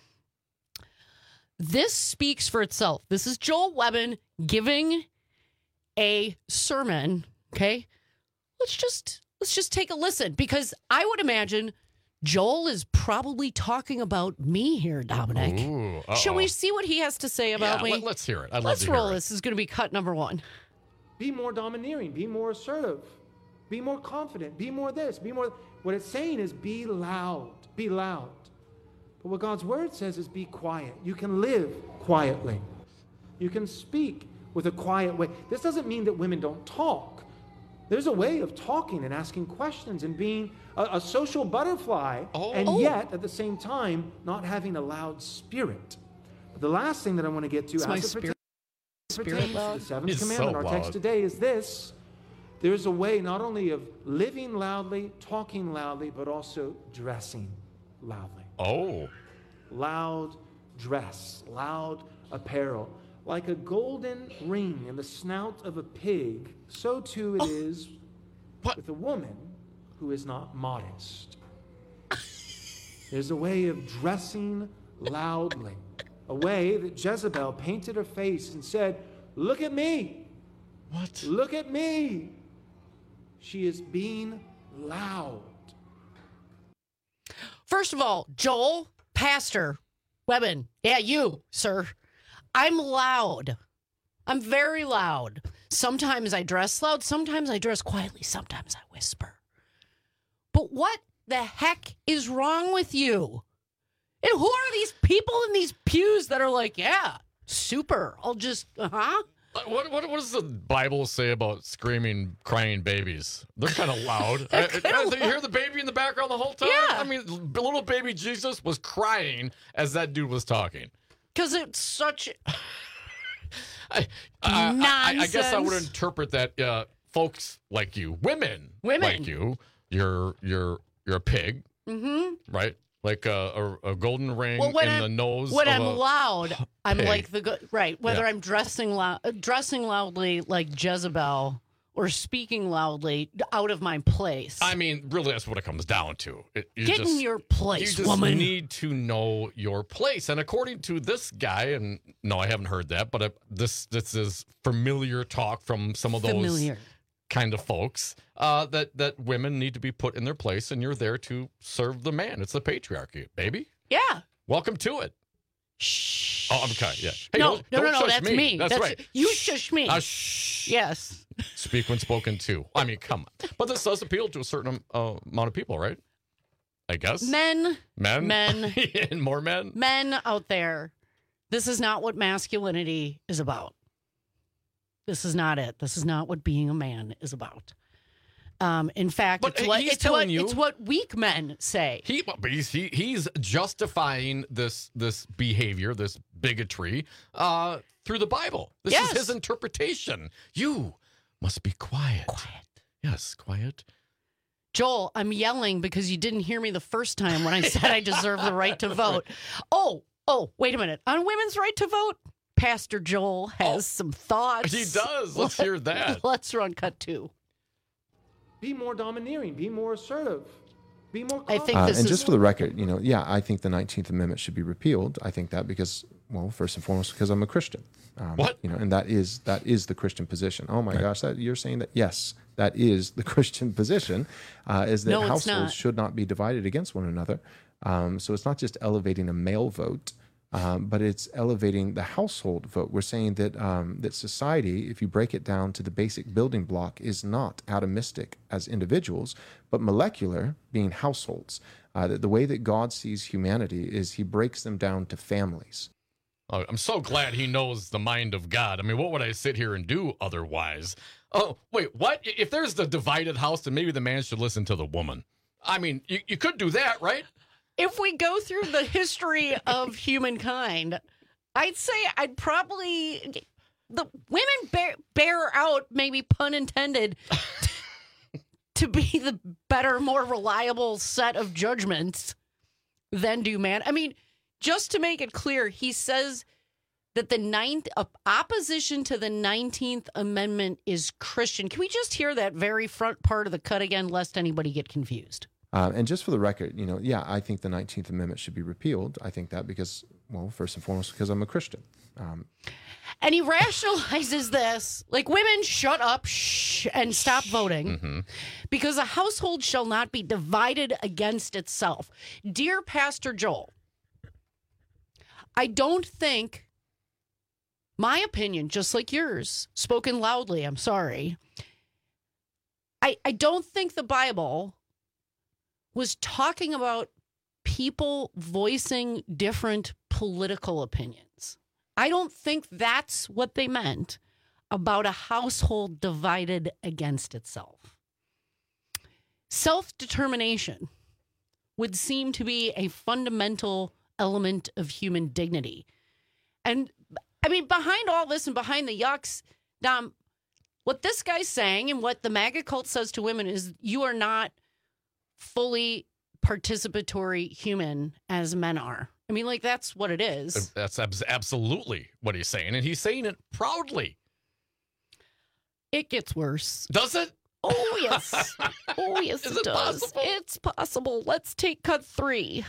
This speaks for itself. This is Joel Webbin giving a sermon. Okay. Let's just let's just take a listen, because I would imagine Joel is probably talking about me here, Dominic. Ooh, Shall uh-oh. we see what he has to say about Yeah, me? let- let's hear it. I'd love let's to hear roll it. this. This is going to be cut number one. Be more domineering, be more assertive, be more confident, be more this, be more. What it's saying is be loud, be loud. But what God's word says is be quiet. You can live quietly, you can speak with a quiet way. This doesn't mean that women don't talk. There's a way of talking and asking questions and being a, a social butterfly, and Oh. yet at the same time not having a loud spirit. But the last thing that I want to get to Is my as it spirit- pertains spirit to loud? the seventh It's so commandment, our text loud. today is this: there's a way not only of living loudly, talking loudly, but also dressing loudly. Oh. Loud dress, loud apparel. Like a golden ring in the snout of a pig, so too it is with a woman who is not modest. There's a way of dressing loudly, a way that Jezebel painted her face and said, "Look at me. What? Look at me." She is being loud. First of all, Joel, Pastor Webbin, yeah, you, sir. I'm loud. I'm very loud. Sometimes I dress loud. Sometimes I dress quietly. Sometimes I whisper. But what the heck is wrong with you? And who are these people in these pews that are like, yeah, super. I'll just, uh-huh. What, what what does the Bible say about screaming, crying babies? They're kind of loud. I, I, you hear the baby in the background the whole time? Yeah. I mean, little baby Jesus was crying as that dude was talking. Because it's such I, I, I, I guess I would Nonsense. interpret that uh, folks like you, women, Women. like you, you're you're you're a pig, Mm-hmm. right? Like a, a, a golden ring Well, when in I'm, the nose. when of I'm a loud, I'm pig. like the go- right. Whether Yeah. I'm dressing loud, dressing loudly like Jezebel, or speaking loudly out of my place. I mean, really, that's what it comes down to. It, you Get just, in your place, you just woman. need to know your place. And according to this guy, and no, I haven't heard that, but uh, this this is familiar talk from some of those Familiar. kind of folks, uh, that, that women need to be put in their place, and you're there to serve the man. It's the patriarchy, baby. Yeah. Welcome to it. Shh. Oh, I'm okay. Yeah. Hey, no, don't, no, don't no, no, shush that's me. me. That's, right. You shush me. Uh, shh. Yes. Speak when spoken to. I mean, come on. But this does appeal to a certain uh, amount of people, right? I guess. Men. Men. Men. And more men. Men out there. This is not what masculinity is about. This is not it. This is not what being a man is about. Um, in fact, But it's what he's it's telling what, you- it's what weak men say. He, but he's, he, he's justifying this this behavior, this bigotry, uh, through the Bible. This Yes. is his interpretation. You must be quiet. Quiet. Yes, quiet. Joel, I'm yelling because you didn't hear me the first time when I said I deserve the right to vote. Oh, oh, wait a minute. On women's right to vote, Pastor Joel has some thoughts. He does. Let's hear that. Let's run cut two. Be more domineering. Be more assertive. Be more I think Uh, this and is just for the record, you know, yeah, I think the nineteenth Amendment should be repealed. I think that because, well, first and foremost, because I'm a Christian. Um, What? You know, and that is that is the Christian position. Oh my gosh, that you're saying that? Yes, that is the Christian position. Uh, is that No, it's households not. should not be divided against one another. Um, so it's not just elevating a male vote. Um, but it's elevating the household vote. We're saying that um, that society, if you break it down to the basic building block, is not atomistic as individuals, but molecular, being households. Uh, that the way that God sees humanity is He breaks them down to families. Oh, I'm so glad he knows the mind of God. I mean, what would I sit here and do otherwise? Oh, wait, what? If there's the divided house, then maybe the man should listen to the woman. I mean, you, you could do that, right? If we go through the history of humankind, I'd say I'd probably the women bear, bear out, maybe pun intended, to be the better, more reliable set of judgments than do man. I mean, just to make it clear, he says that the ninth uh, opposition to the nineteenth Amendment is Christian. Can we just hear that very front part of the cut again, lest anybody get confused? Uh, and just for the record, you know, yeah, I think the nineteenth Amendment should be repealed. I think that because, well, first and foremost, because I'm a Christian. Um, And he rationalizes this like, women, shut up, shh, and stop voting Mm-hmm. because a household shall not be divided against itself. Dear Pastor Joel, I don't think my opinion, just like yours, spoken loudly, I'm sorry. I, I don't think the Bible was talking about people voicing different political opinions. I don't think that's what they meant about a household divided against itself. Self-determination would seem to be a fundamental element of human dignity. And I mean, behind all this and behind the yucks, Dom, what this guy's saying and what the MAGA cult says to women is you are not fully participatory human as men are. I mean, like, that's what it is. That's abs- absolutely what he's saying, and he's saying it proudly. It gets worse. Does it? Oh, yes. Oh, yes, Is it, it does. possible? It's possible. Let's take cut three.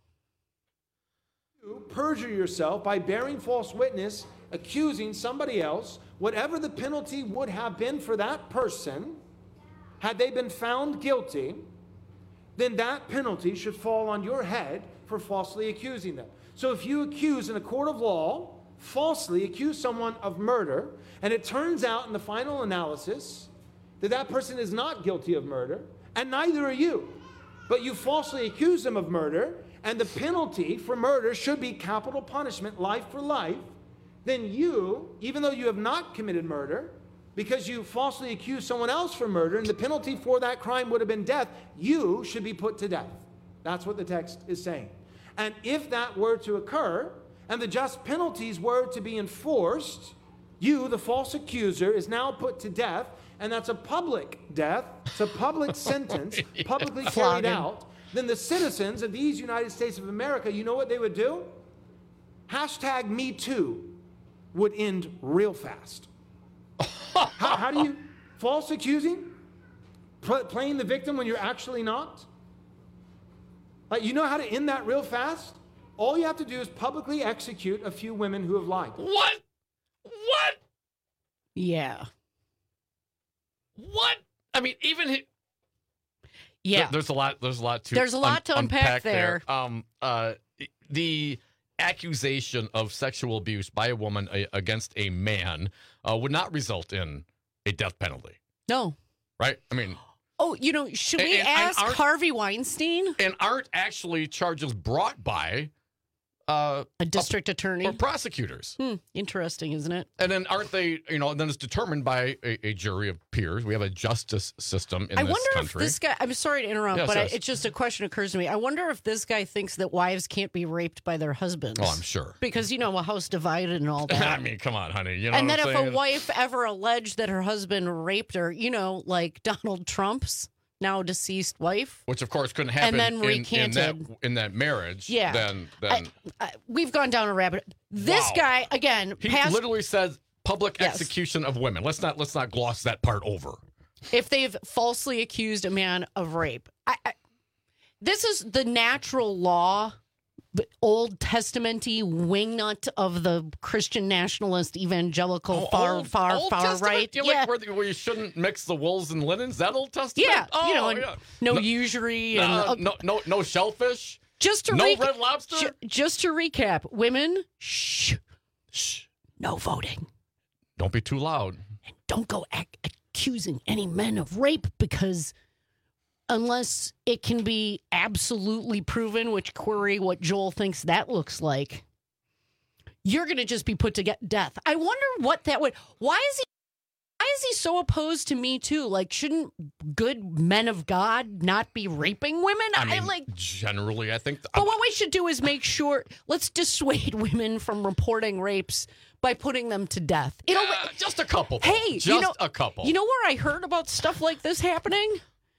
You perjure yourself by bearing false witness, accusing somebody else, whatever the penalty would have been for that person, had they been found guilty, then that penalty should fall on your head for falsely accusing them. So if you accuse in a court of law, falsely accuse someone of murder, and it turns out in the final analysis that that person is not guilty of murder, and neither are you, but you falsely accuse them of murder, and the penalty for murder should be capital punishment, life for life, then you, even though you have not committed murder, because you falsely accused someone else for murder, and the penalty for that crime would have been death, you should be put to death. That's what the text is saying. And if that were to occur, and the just penalties were to be enforced, you, the false accuser, is now put to death, and that's a public death, it's a public sentence, publicly carried Flogging. out. Then the citizens of these United States of America, you know what they would do? Hashtag Me Too would end real fast. how, how do you false accusing, pl- playing the victim when you're actually not. Like, you know how to end that real fast? All you have to do is publicly execute a few women who have lied. What? What? Yeah. What? I mean, even he, yeah. Th- there's a lot. There's a lot to. There's a lot to unpack, unpack there. there. Um. Uh. The accusation of sexual abuse by a woman a, against a man uh, would not result in a death penalty. No. Right. I mean. Oh, you know, should we and, and ask Harvey Weinstein? And aren't actually charges brought by uh, a district a, attorney or prosecutors? Hmm, interesting, isn't it? And then aren't they? You know, then it's determined by a, a jury of peers. We have a justice system in I this wonder country. if this guy. I'm sorry to interrupt, Yes, but yes. I, it's just a question occurs to me. I wonder if this guy thinks that wives can't be raped by their husbands. Oh, I'm sure. Because you know, a house divided and all that. I mean, come on, honey. You know. And what then I'm if saying? a wife ever alleged that her husband raped her, you know, like Donald Trump's now deceased wife, which of course couldn't happen and then in, in recanted that in that marriage. Yeah. Then then I, I, we've gone down a rabbit. This Wow. guy again. he past, literally says public Yes. execution of women. Let's not let's not gloss that part over. if they've falsely accused a man of rape. I, I, this is the natural law, the Old Testament-y wingnut of the Christian nationalist evangelical far, old, far, Old far Testament? right. You yeah. like where, the- where you shouldn't mix the wools and linens? That Old Testament? Yeah, Oh, you know, and yeah. no, No- usury No, and uh, no, no, no shellfish. just to no reca- red lobster. ju- just to recap, women, shh, shh, no voting. Don't be too loud. Don't go ac- accusing any men of rape because unless it can be absolutely proven, which query what Joel thinks that looks like, you're going to just be put to get death. I wonder what that would. Why is he? Why is he so opposed to Me Too? Like, shouldn't good men of God not be raping women? I mean, like. generally, I think. th- But what we should do is make sure. Let's dissuade women from reporting rapes by putting them to death. It'll, Yeah, just a couple. though. Hey, just you know, a couple. You know where I heard about stuff like this happening?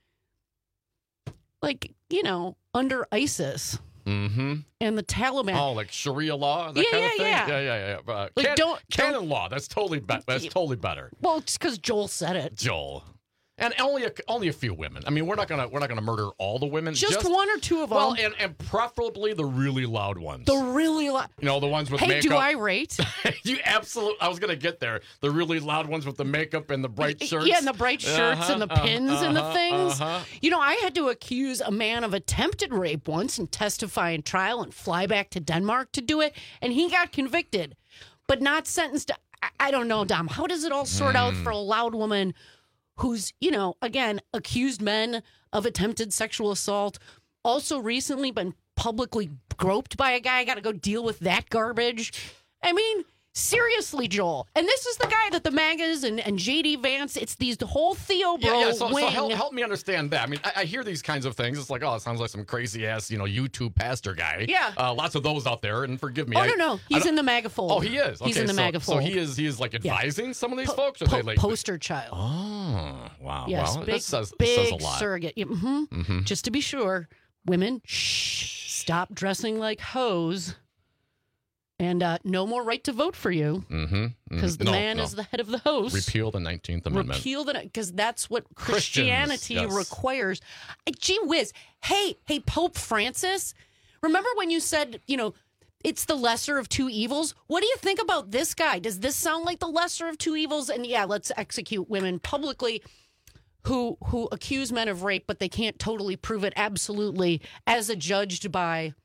Like, you know, under ISIS Mm-hmm. and the Taliban. Oh, like Sharia law, that Yeah, kind of yeah, thing. yeah. yeah, yeah. yeah. Uh, Like, can- don't- canon law. That's totally be- that's totally better. Well, it's because Joel said it. Joel. And only a, only a few women. I mean, we're not gonna we're not gonna murder all the women. Just, one or two of them. Well, and, and preferably the really loud ones. the really loud. You know, the ones with Hey, makeup. do I rate? you absolutely. I was gonna get there. The really loud ones with the makeup and the bright shirts. Yeah, and the bright shirts Uh-huh, and the uh-huh, pins and the uh-huh, things. uh-huh. You know, I had to accuse a man of attempted rape once and testify in trial and fly back to Denmark to do it, and he got convicted, but not sentenced. To, I, I don't know, Dom. How does it all sort out Hmm. for a loud woman who's, you know, again, accused men of attempted sexual assault, also recently been publicly groped by a guy, got to go deal with that garbage? I mean, seriously, Joel. And this is the guy that the MAGAs and, and J D Vance, it's these the whole Theo Bro Yeah, yeah. So, wing. so help, help me understand that. I mean, I, I hear these kinds of things. It's like, oh, it sounds like some crazy ass, you know, YouTube pastor guy. Yeah. Uh, lots of those out there. And forgive me. Oh, I, no, no. I He's don't- in the MAGA fold. Oh, he is. He's Okay, in the so, MAGA fold. So he is. He is like Yeah. advising some of these Po- folks. Or po- they like poster child. Oh, wow. Yes, wow. big, That says, big says a lot. surrogate. Yeah, mhm. Mhm. Just to be sure, women, shh, stop dressing like hoes, and uh, no more right to vote for you Mm-hmm. because the No, man no. is the head of the house. Repeal the nineteenth Amendment. Repeal the because that's what Christians, Christianity yes. requires. Uh, Gee whiz! Hey, hey, Pope Francis, remember when you said, you know, it's the lesser of two evils? What do you think about this guy? Does this sound like the lesser of two evils? And yeah, let's execute women publicly who who accuse men of rape, but they can't totally prove it absolutely, as adjudged by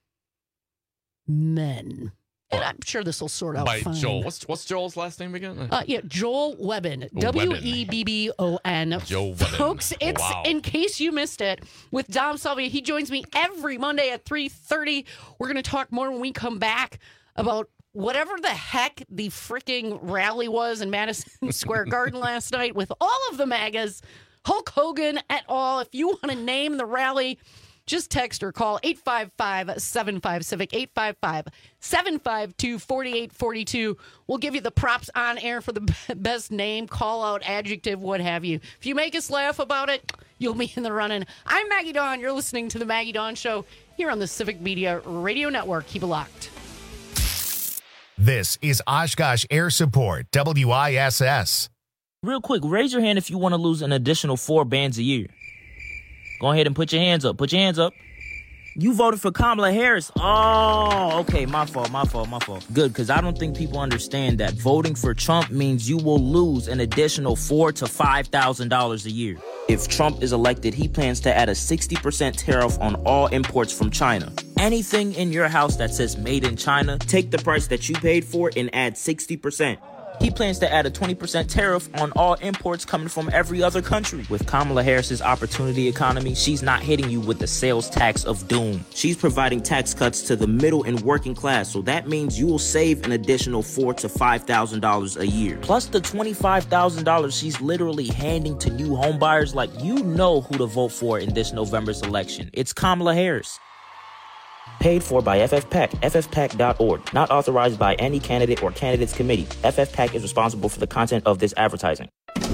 men. And I'm sure this will sort out By fine. Joel. What's what's Joel's last name again? Uh, yeah, Joel Webbin. W E B B O N. Joe Webbin. Folks, it's Wow. in case you missed it with Dom Salvia. He joins me every Monday at three thirty. We're going to talk more when we come back about whatever the heck the freaking rally was in Madison Square Garden last night with all of the MAGAs, Hulk Hogan et al. If you want to name the rally, just text or call eight five five, seven five, CIVIC, eight five five, seven five two, four eight four two. We'll give you the props on air for the b- best name, call out, adjective, what have you. If you make us laugh about it, you'll be in the running. I'm Maggie Dawn. You're listening to The Maggie Dawn Show here on the Civic Media Radio Network. Keep it locked. This is Oshkosh Air Support, W I S S. Real quick, raise your hand if you want to lose an additional four bands a year. Go ahead and put your hands up. Put your hands up. You voted for Kamala Harris. Oh, okay. My fault, my fault, my fault. Good, because I don't think people understand that voting for Trump means you will lose an additional four to five thousand dollars a year. If Trump is elected, he plans to add a sixty percent tariff on all imports from China. Anything in your house that says made in China, take the price that you paid for and add sixty percent. He plans to add a twenty percent tariff on all imports coming from every other country. With Kamala Harris's opportunity economy, she's not hitting you with the sales tax of doom. She's providing tax cuts to the middle and working class, so that means you will save an additional four to five thousand dollars a year. Plus the twenty-five thousand dollars she's literally handing to new homebuyers. Like, you know who to vote for in this November's election. It's Kamala Harris. Paid for by F F PAC, F F PAC dot org. Not authorized by any candidate or candidates committee. F F PAC is responsible for the content of this advertising.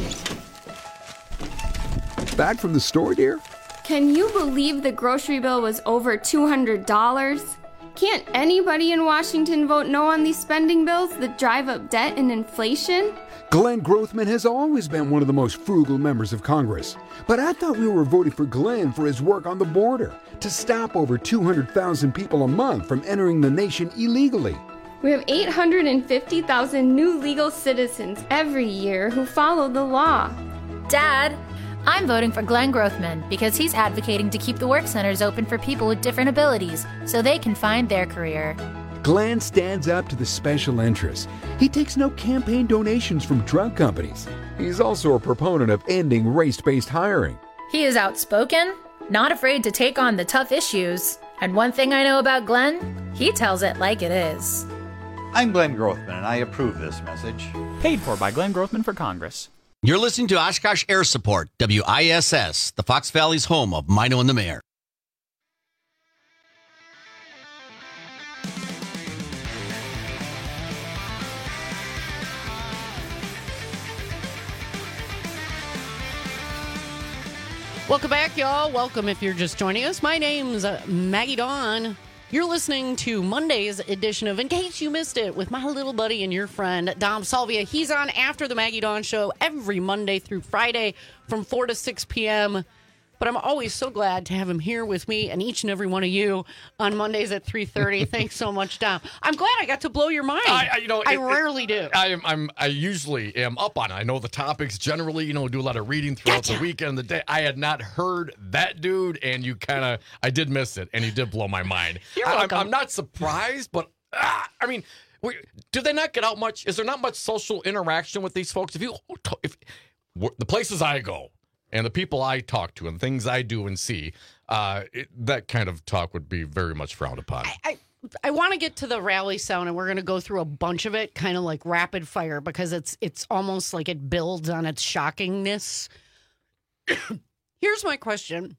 Back from the store, dear? Can you believe the grocery bill was over two hundred dollars? Can't anybody in Washington vote no on these spending bills that drive up debt and inflation? Glenn Grothman has always been one of the most frugal members of Congress. But I thought we were voting for Glenn for his work on the border to stop over two hundred thousand people a month from entering the nation illegally. We have eight hundred fifty thousand new legal citizens every year who follow the law. Dad, I'm voting for Glenn Grothman because he's advocating to keep the work centers open for people with different abilities so they can find their career. Glenn stands up to the special interests. He takes no campaign donations from drug companies. He's also a proponent of ending race-based hiring. He is outspoken, not afraid to take on the tough issues. And one thing I know about Glenn, he tells it like it is. I'm Glenn Grothman, and I approve this message. Paid for by Glenn Grothman for Congress. You're listening to Oshkosh Air Support, W I S S, the Fox Valley's home of Mino and the Mayor. Welcome back, y'all. Welcome if you're just joining us. My name's uh, Maggie Dawn. You're listening to Monday's edition of In Case You Missed It with my little buddy and your friend, Dom Salvia. He's on after the Maggie Dawn Show every Monday through Friday from four to six p.m., but I'm always so glad to have him here with me and each and every one of you on Mondays at three thirty. Thanks so much, Dom. I'm glad I got to blow your mind. I, I, you know, I it, rarely it, do. I am. I'm. I usually am up on it. I know the topics generally. You know, do a lot of reading throughout Gotcha. the weekend and the day. I had not heard that dude, and you kind of. I did miss it, and you did blow my mind. You're I, welcome. I'm, I'm not surprised, but ah, I mean, we, do they not get out much? Is there not much social interaction with these folks? If you, if the places I go. And the people I talk to and things I do and see, uh, it, that kind of talk would be very much frowned upon. I, I, I want to get to the rally sound, and we're going to go through a bunch of it, kind of like rapid fire, because it's it's almost like it builds on its shockingness. Here's my question.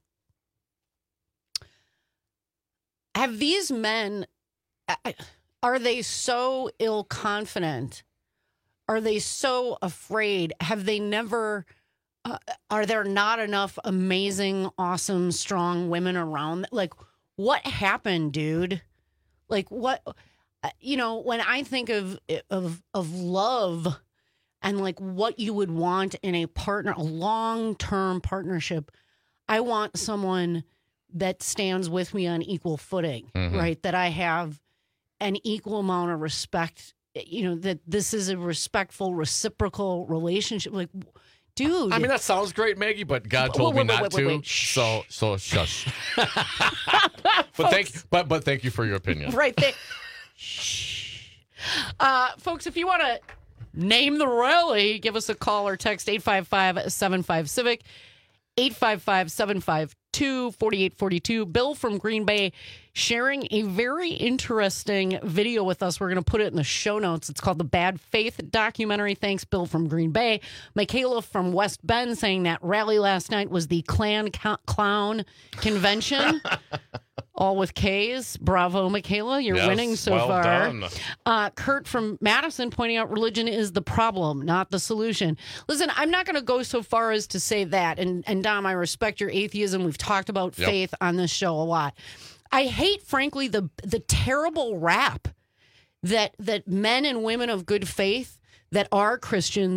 Have these men, are they so ill-confident? Are they so afraid? Have they never... Uh, are there not enough amazing, awesome, strong women around? Like, what happened, dude? Like, what, uh, you know, when I think of, of, of love and like what you would want in a partner, a long-term partnership, I want someone that stands with me on equal footing, Mm-hmm. right? That I have an equal amount of respect, you know, that this is a respectful, reciprocal relationship. Like, dude. I mean, that sounds great, Maggie, but God Wait, told wait, me wait, not wait, wait, to. wait. So, so shush. but thank, but but thank you for your opinion. Right there. Shh. Uh, folks, if you want to name the rally, give us a call or text eight five five, seven five, civic, eight five five, seven five two, four eight four two. Bill from Green Bay sharing a very interesting video with us. We're going to put it in the show notes. It's called The Bad Faith Documentary. Thanks, Bill from Green Bay. Michaela from West Bend saying that rally last night was the Klan co- Clown Convention. All with K's. Bravo, Michaela. You're Yes, winning so well far. done. Uh, Kurt from Madison pointing out religion is the problem, not the solution. Listen, I'm not going to go so far as to say that. And, and Dom, I respect your atheism. We've talked about Yep. faith on this show a lot. I hate, frankly, the the terrible rap that that men and women of good faith that are Christians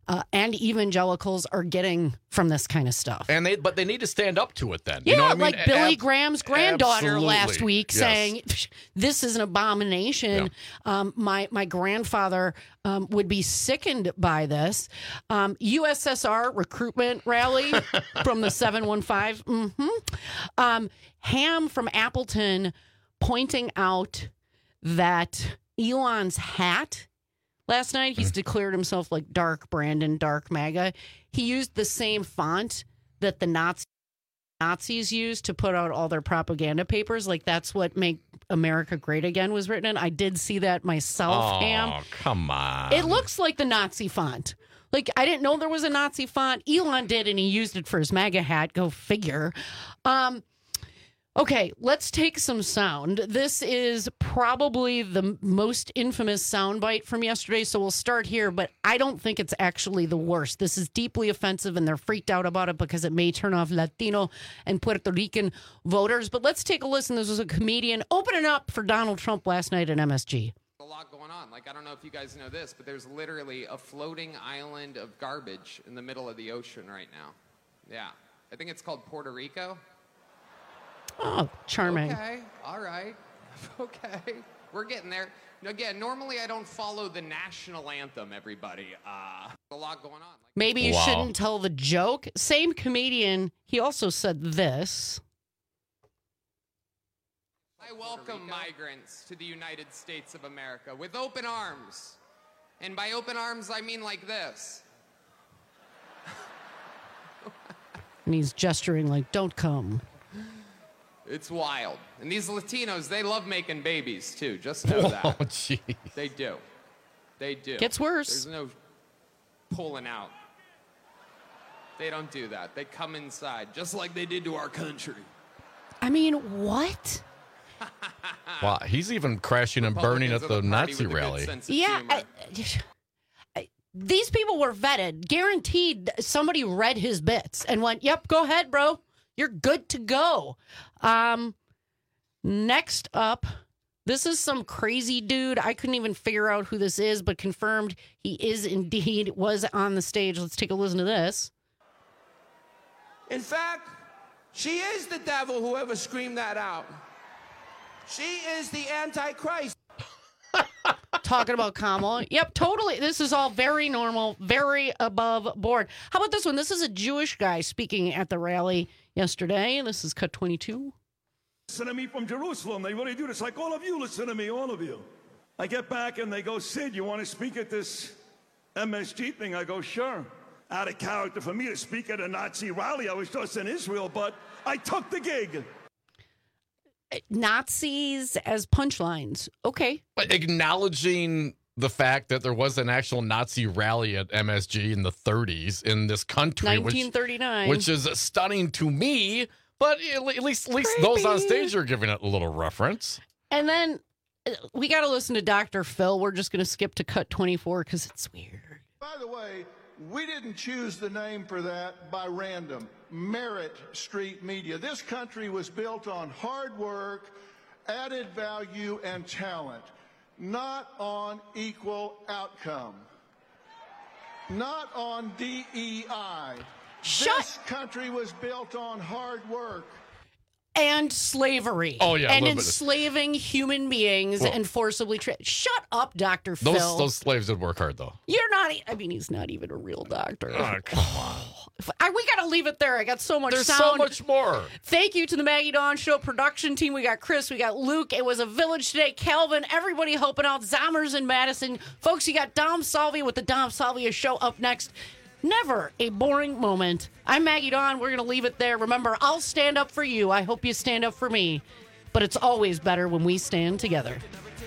uh, and evangelicals are getting from this kind of stuff. And they, but they need to stand up to it then. Yeah, you know what I mean? like Billy Ab- Graham's granddaughter absolutely. last week Yes. saying, "This is an abomination." Yeah. Um, my my grandfather um, would be sickened by this. Um, U S S R recruitment rally from the seven one five. Mm-hmm. Um, Ham from Appleton pointing out that Elon's hat last night, he's mm. declared himself like Dark Brandon, Dark MAGA. He used the same font that the Nazi, Nazis used to put out all their propaganda papers. Like, that's what Make America Great Again was written in. I did see that myself, Oh, Ham. come on. It looks like the Nazi font. Like, I didn't know there was a Nazi font. Elon did, and he used it for his MAGA hat. Go figure. Um, Okay, let's take some sound. This is probably the most infamous soundbite from yesterday, so we'll start here, but I don't think it's actually the worst. This is deeply offensive, and they're freaked out about it because it may turn off Latino and Puerto Rican voters. But let's take a listen. This was a comedian opening up for Donald Trump last night at M S G. A lot going on. Like, I don't know if you guys know this, but there's literally a floating island of garbage in the middle of the ocean right now. Yeah. I think it's called Puerto Rico. Oh, charming. Okay, all right. Okay, we're getting there. Again, normally I don't follow the national anthem, everybody. Uh, a lot going on. Maybe you Wow. shouldn't tell the joke. Same comedian, he also said this. I welcome migrants to the United States of America with open arms. And by open arms, I mean like this. And he's gesturing like, don't come. It's wild. And these Latinos, they love making babies, too. Just know that. Oh, jeez. They do. They do. Gets worse. There's no pulling out. They don't do that. They come inside, just like they did to our country. I mean, what? Wow, he's even crashing and burning at the Nazi rally. Yeah. I, I, these people were vetted. Guaranteed somebody read his bits and went, yep, go ahead, bro. You're good to go. Um, next up, this is some crazy dude. I couldn't even figure out who this is, but confirmed he is indeed was on the stage. Let's take a listen to this. In fact, she is the devil, whoever screamed that out. She is the Antichrist. Talking about Kamala. Yep, totally. This is all very normal, very above board. How about this one? This is a Jewish guy speaking at the rally yesterday. This is cut twenty-two. Listen to me from Jerusalem. They really do this. Like all of you, listen to me, all of you. I get back and they go, Sid, you want to speak at this M S G thing? I go, sure. Out of character for me to speak at a Nazi rally. I was just in Israel, but I took the gig. Nazis as punchlines. Okay. But acknowledging the fact that there was an actual Nazi rally at M S G in the thirties in this country, nineteen thirty-nine. which, which is stunning to me. But at least, at least those on stage are giving it a little reference. And then uh, we got to listen to Doctor Phil. We're just going to skip to cut twenty-four because it's weird. By the way, we didn't choose the name for that by random. Merit Street Media. This country was built on hard work, added value, and talent, not on equal outcome, not on D E I. Shut- This country was built on hard work. And slavery. Oh, yeah, a And little bit of- enslaving human beings Well- and forcibly tra- Shut up, Doctor Those Phil. those slaves did work hard, though. You're not, e- I mean, he's not even a real doctor. Oh, come on. If- I, we got to leave it there. I got so much There's sound. so much more. Thank you to the Maggie Dawn Show production team. We got Chris, we got Luke. It was a village today. Calvin, everybody helping out. Zommers and Madison. Folks, you got Dom Salvia with the Dom Salvia Show up next. Never a boring moment. I'm Maggie Dawn. We're going to leave it there. Remember, I'll stand up for you. I hope you stand up for me. But it's always better when we stand together.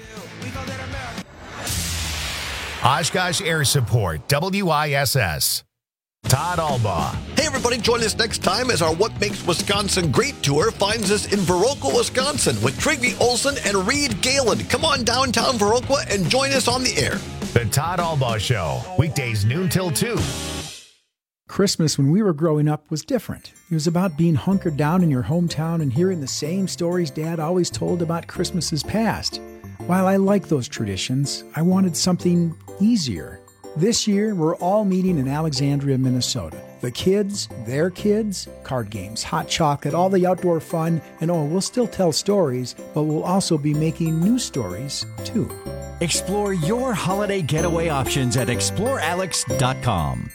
Oshkosh Air Support, W I S S. Todd Albaugh. Hey, everybody, join us next time as our What Makes Wisconsin Great tour finds us in Viroqua, Wisconsin with Trygve Olsen and Reed Galen. Come on downtown Viroqua and join us on the air. The Todd Albaugh Show, weekdays noon till two. Christmas when we were growing up was different. It was about being hunkered down in your hometown and hearing the same stories Dad always told about Christmases past. While I like those traditions, I wanted something easier. This year, we're all meeting in Alexandria, Minnesota. The kids, their kids, card games, hot chocolate, all the outdoor fun, and oh, we'll still tell stories, but we'll also be making new stories, too. Explore your holiday getaway options at explore alex dot com.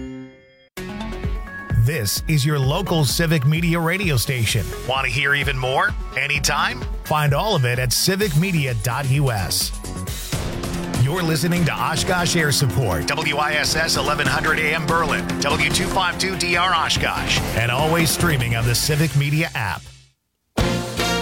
This is your local Civic Media radio station. Want to hear even more? Anytime? Find all of it at civic media dot u s. You're listening to Oshkosh Air Support, W I S S eleven hundred A M Berlin, W two fifty-two D R Oshkosh, and always streaming on the Civic Media app.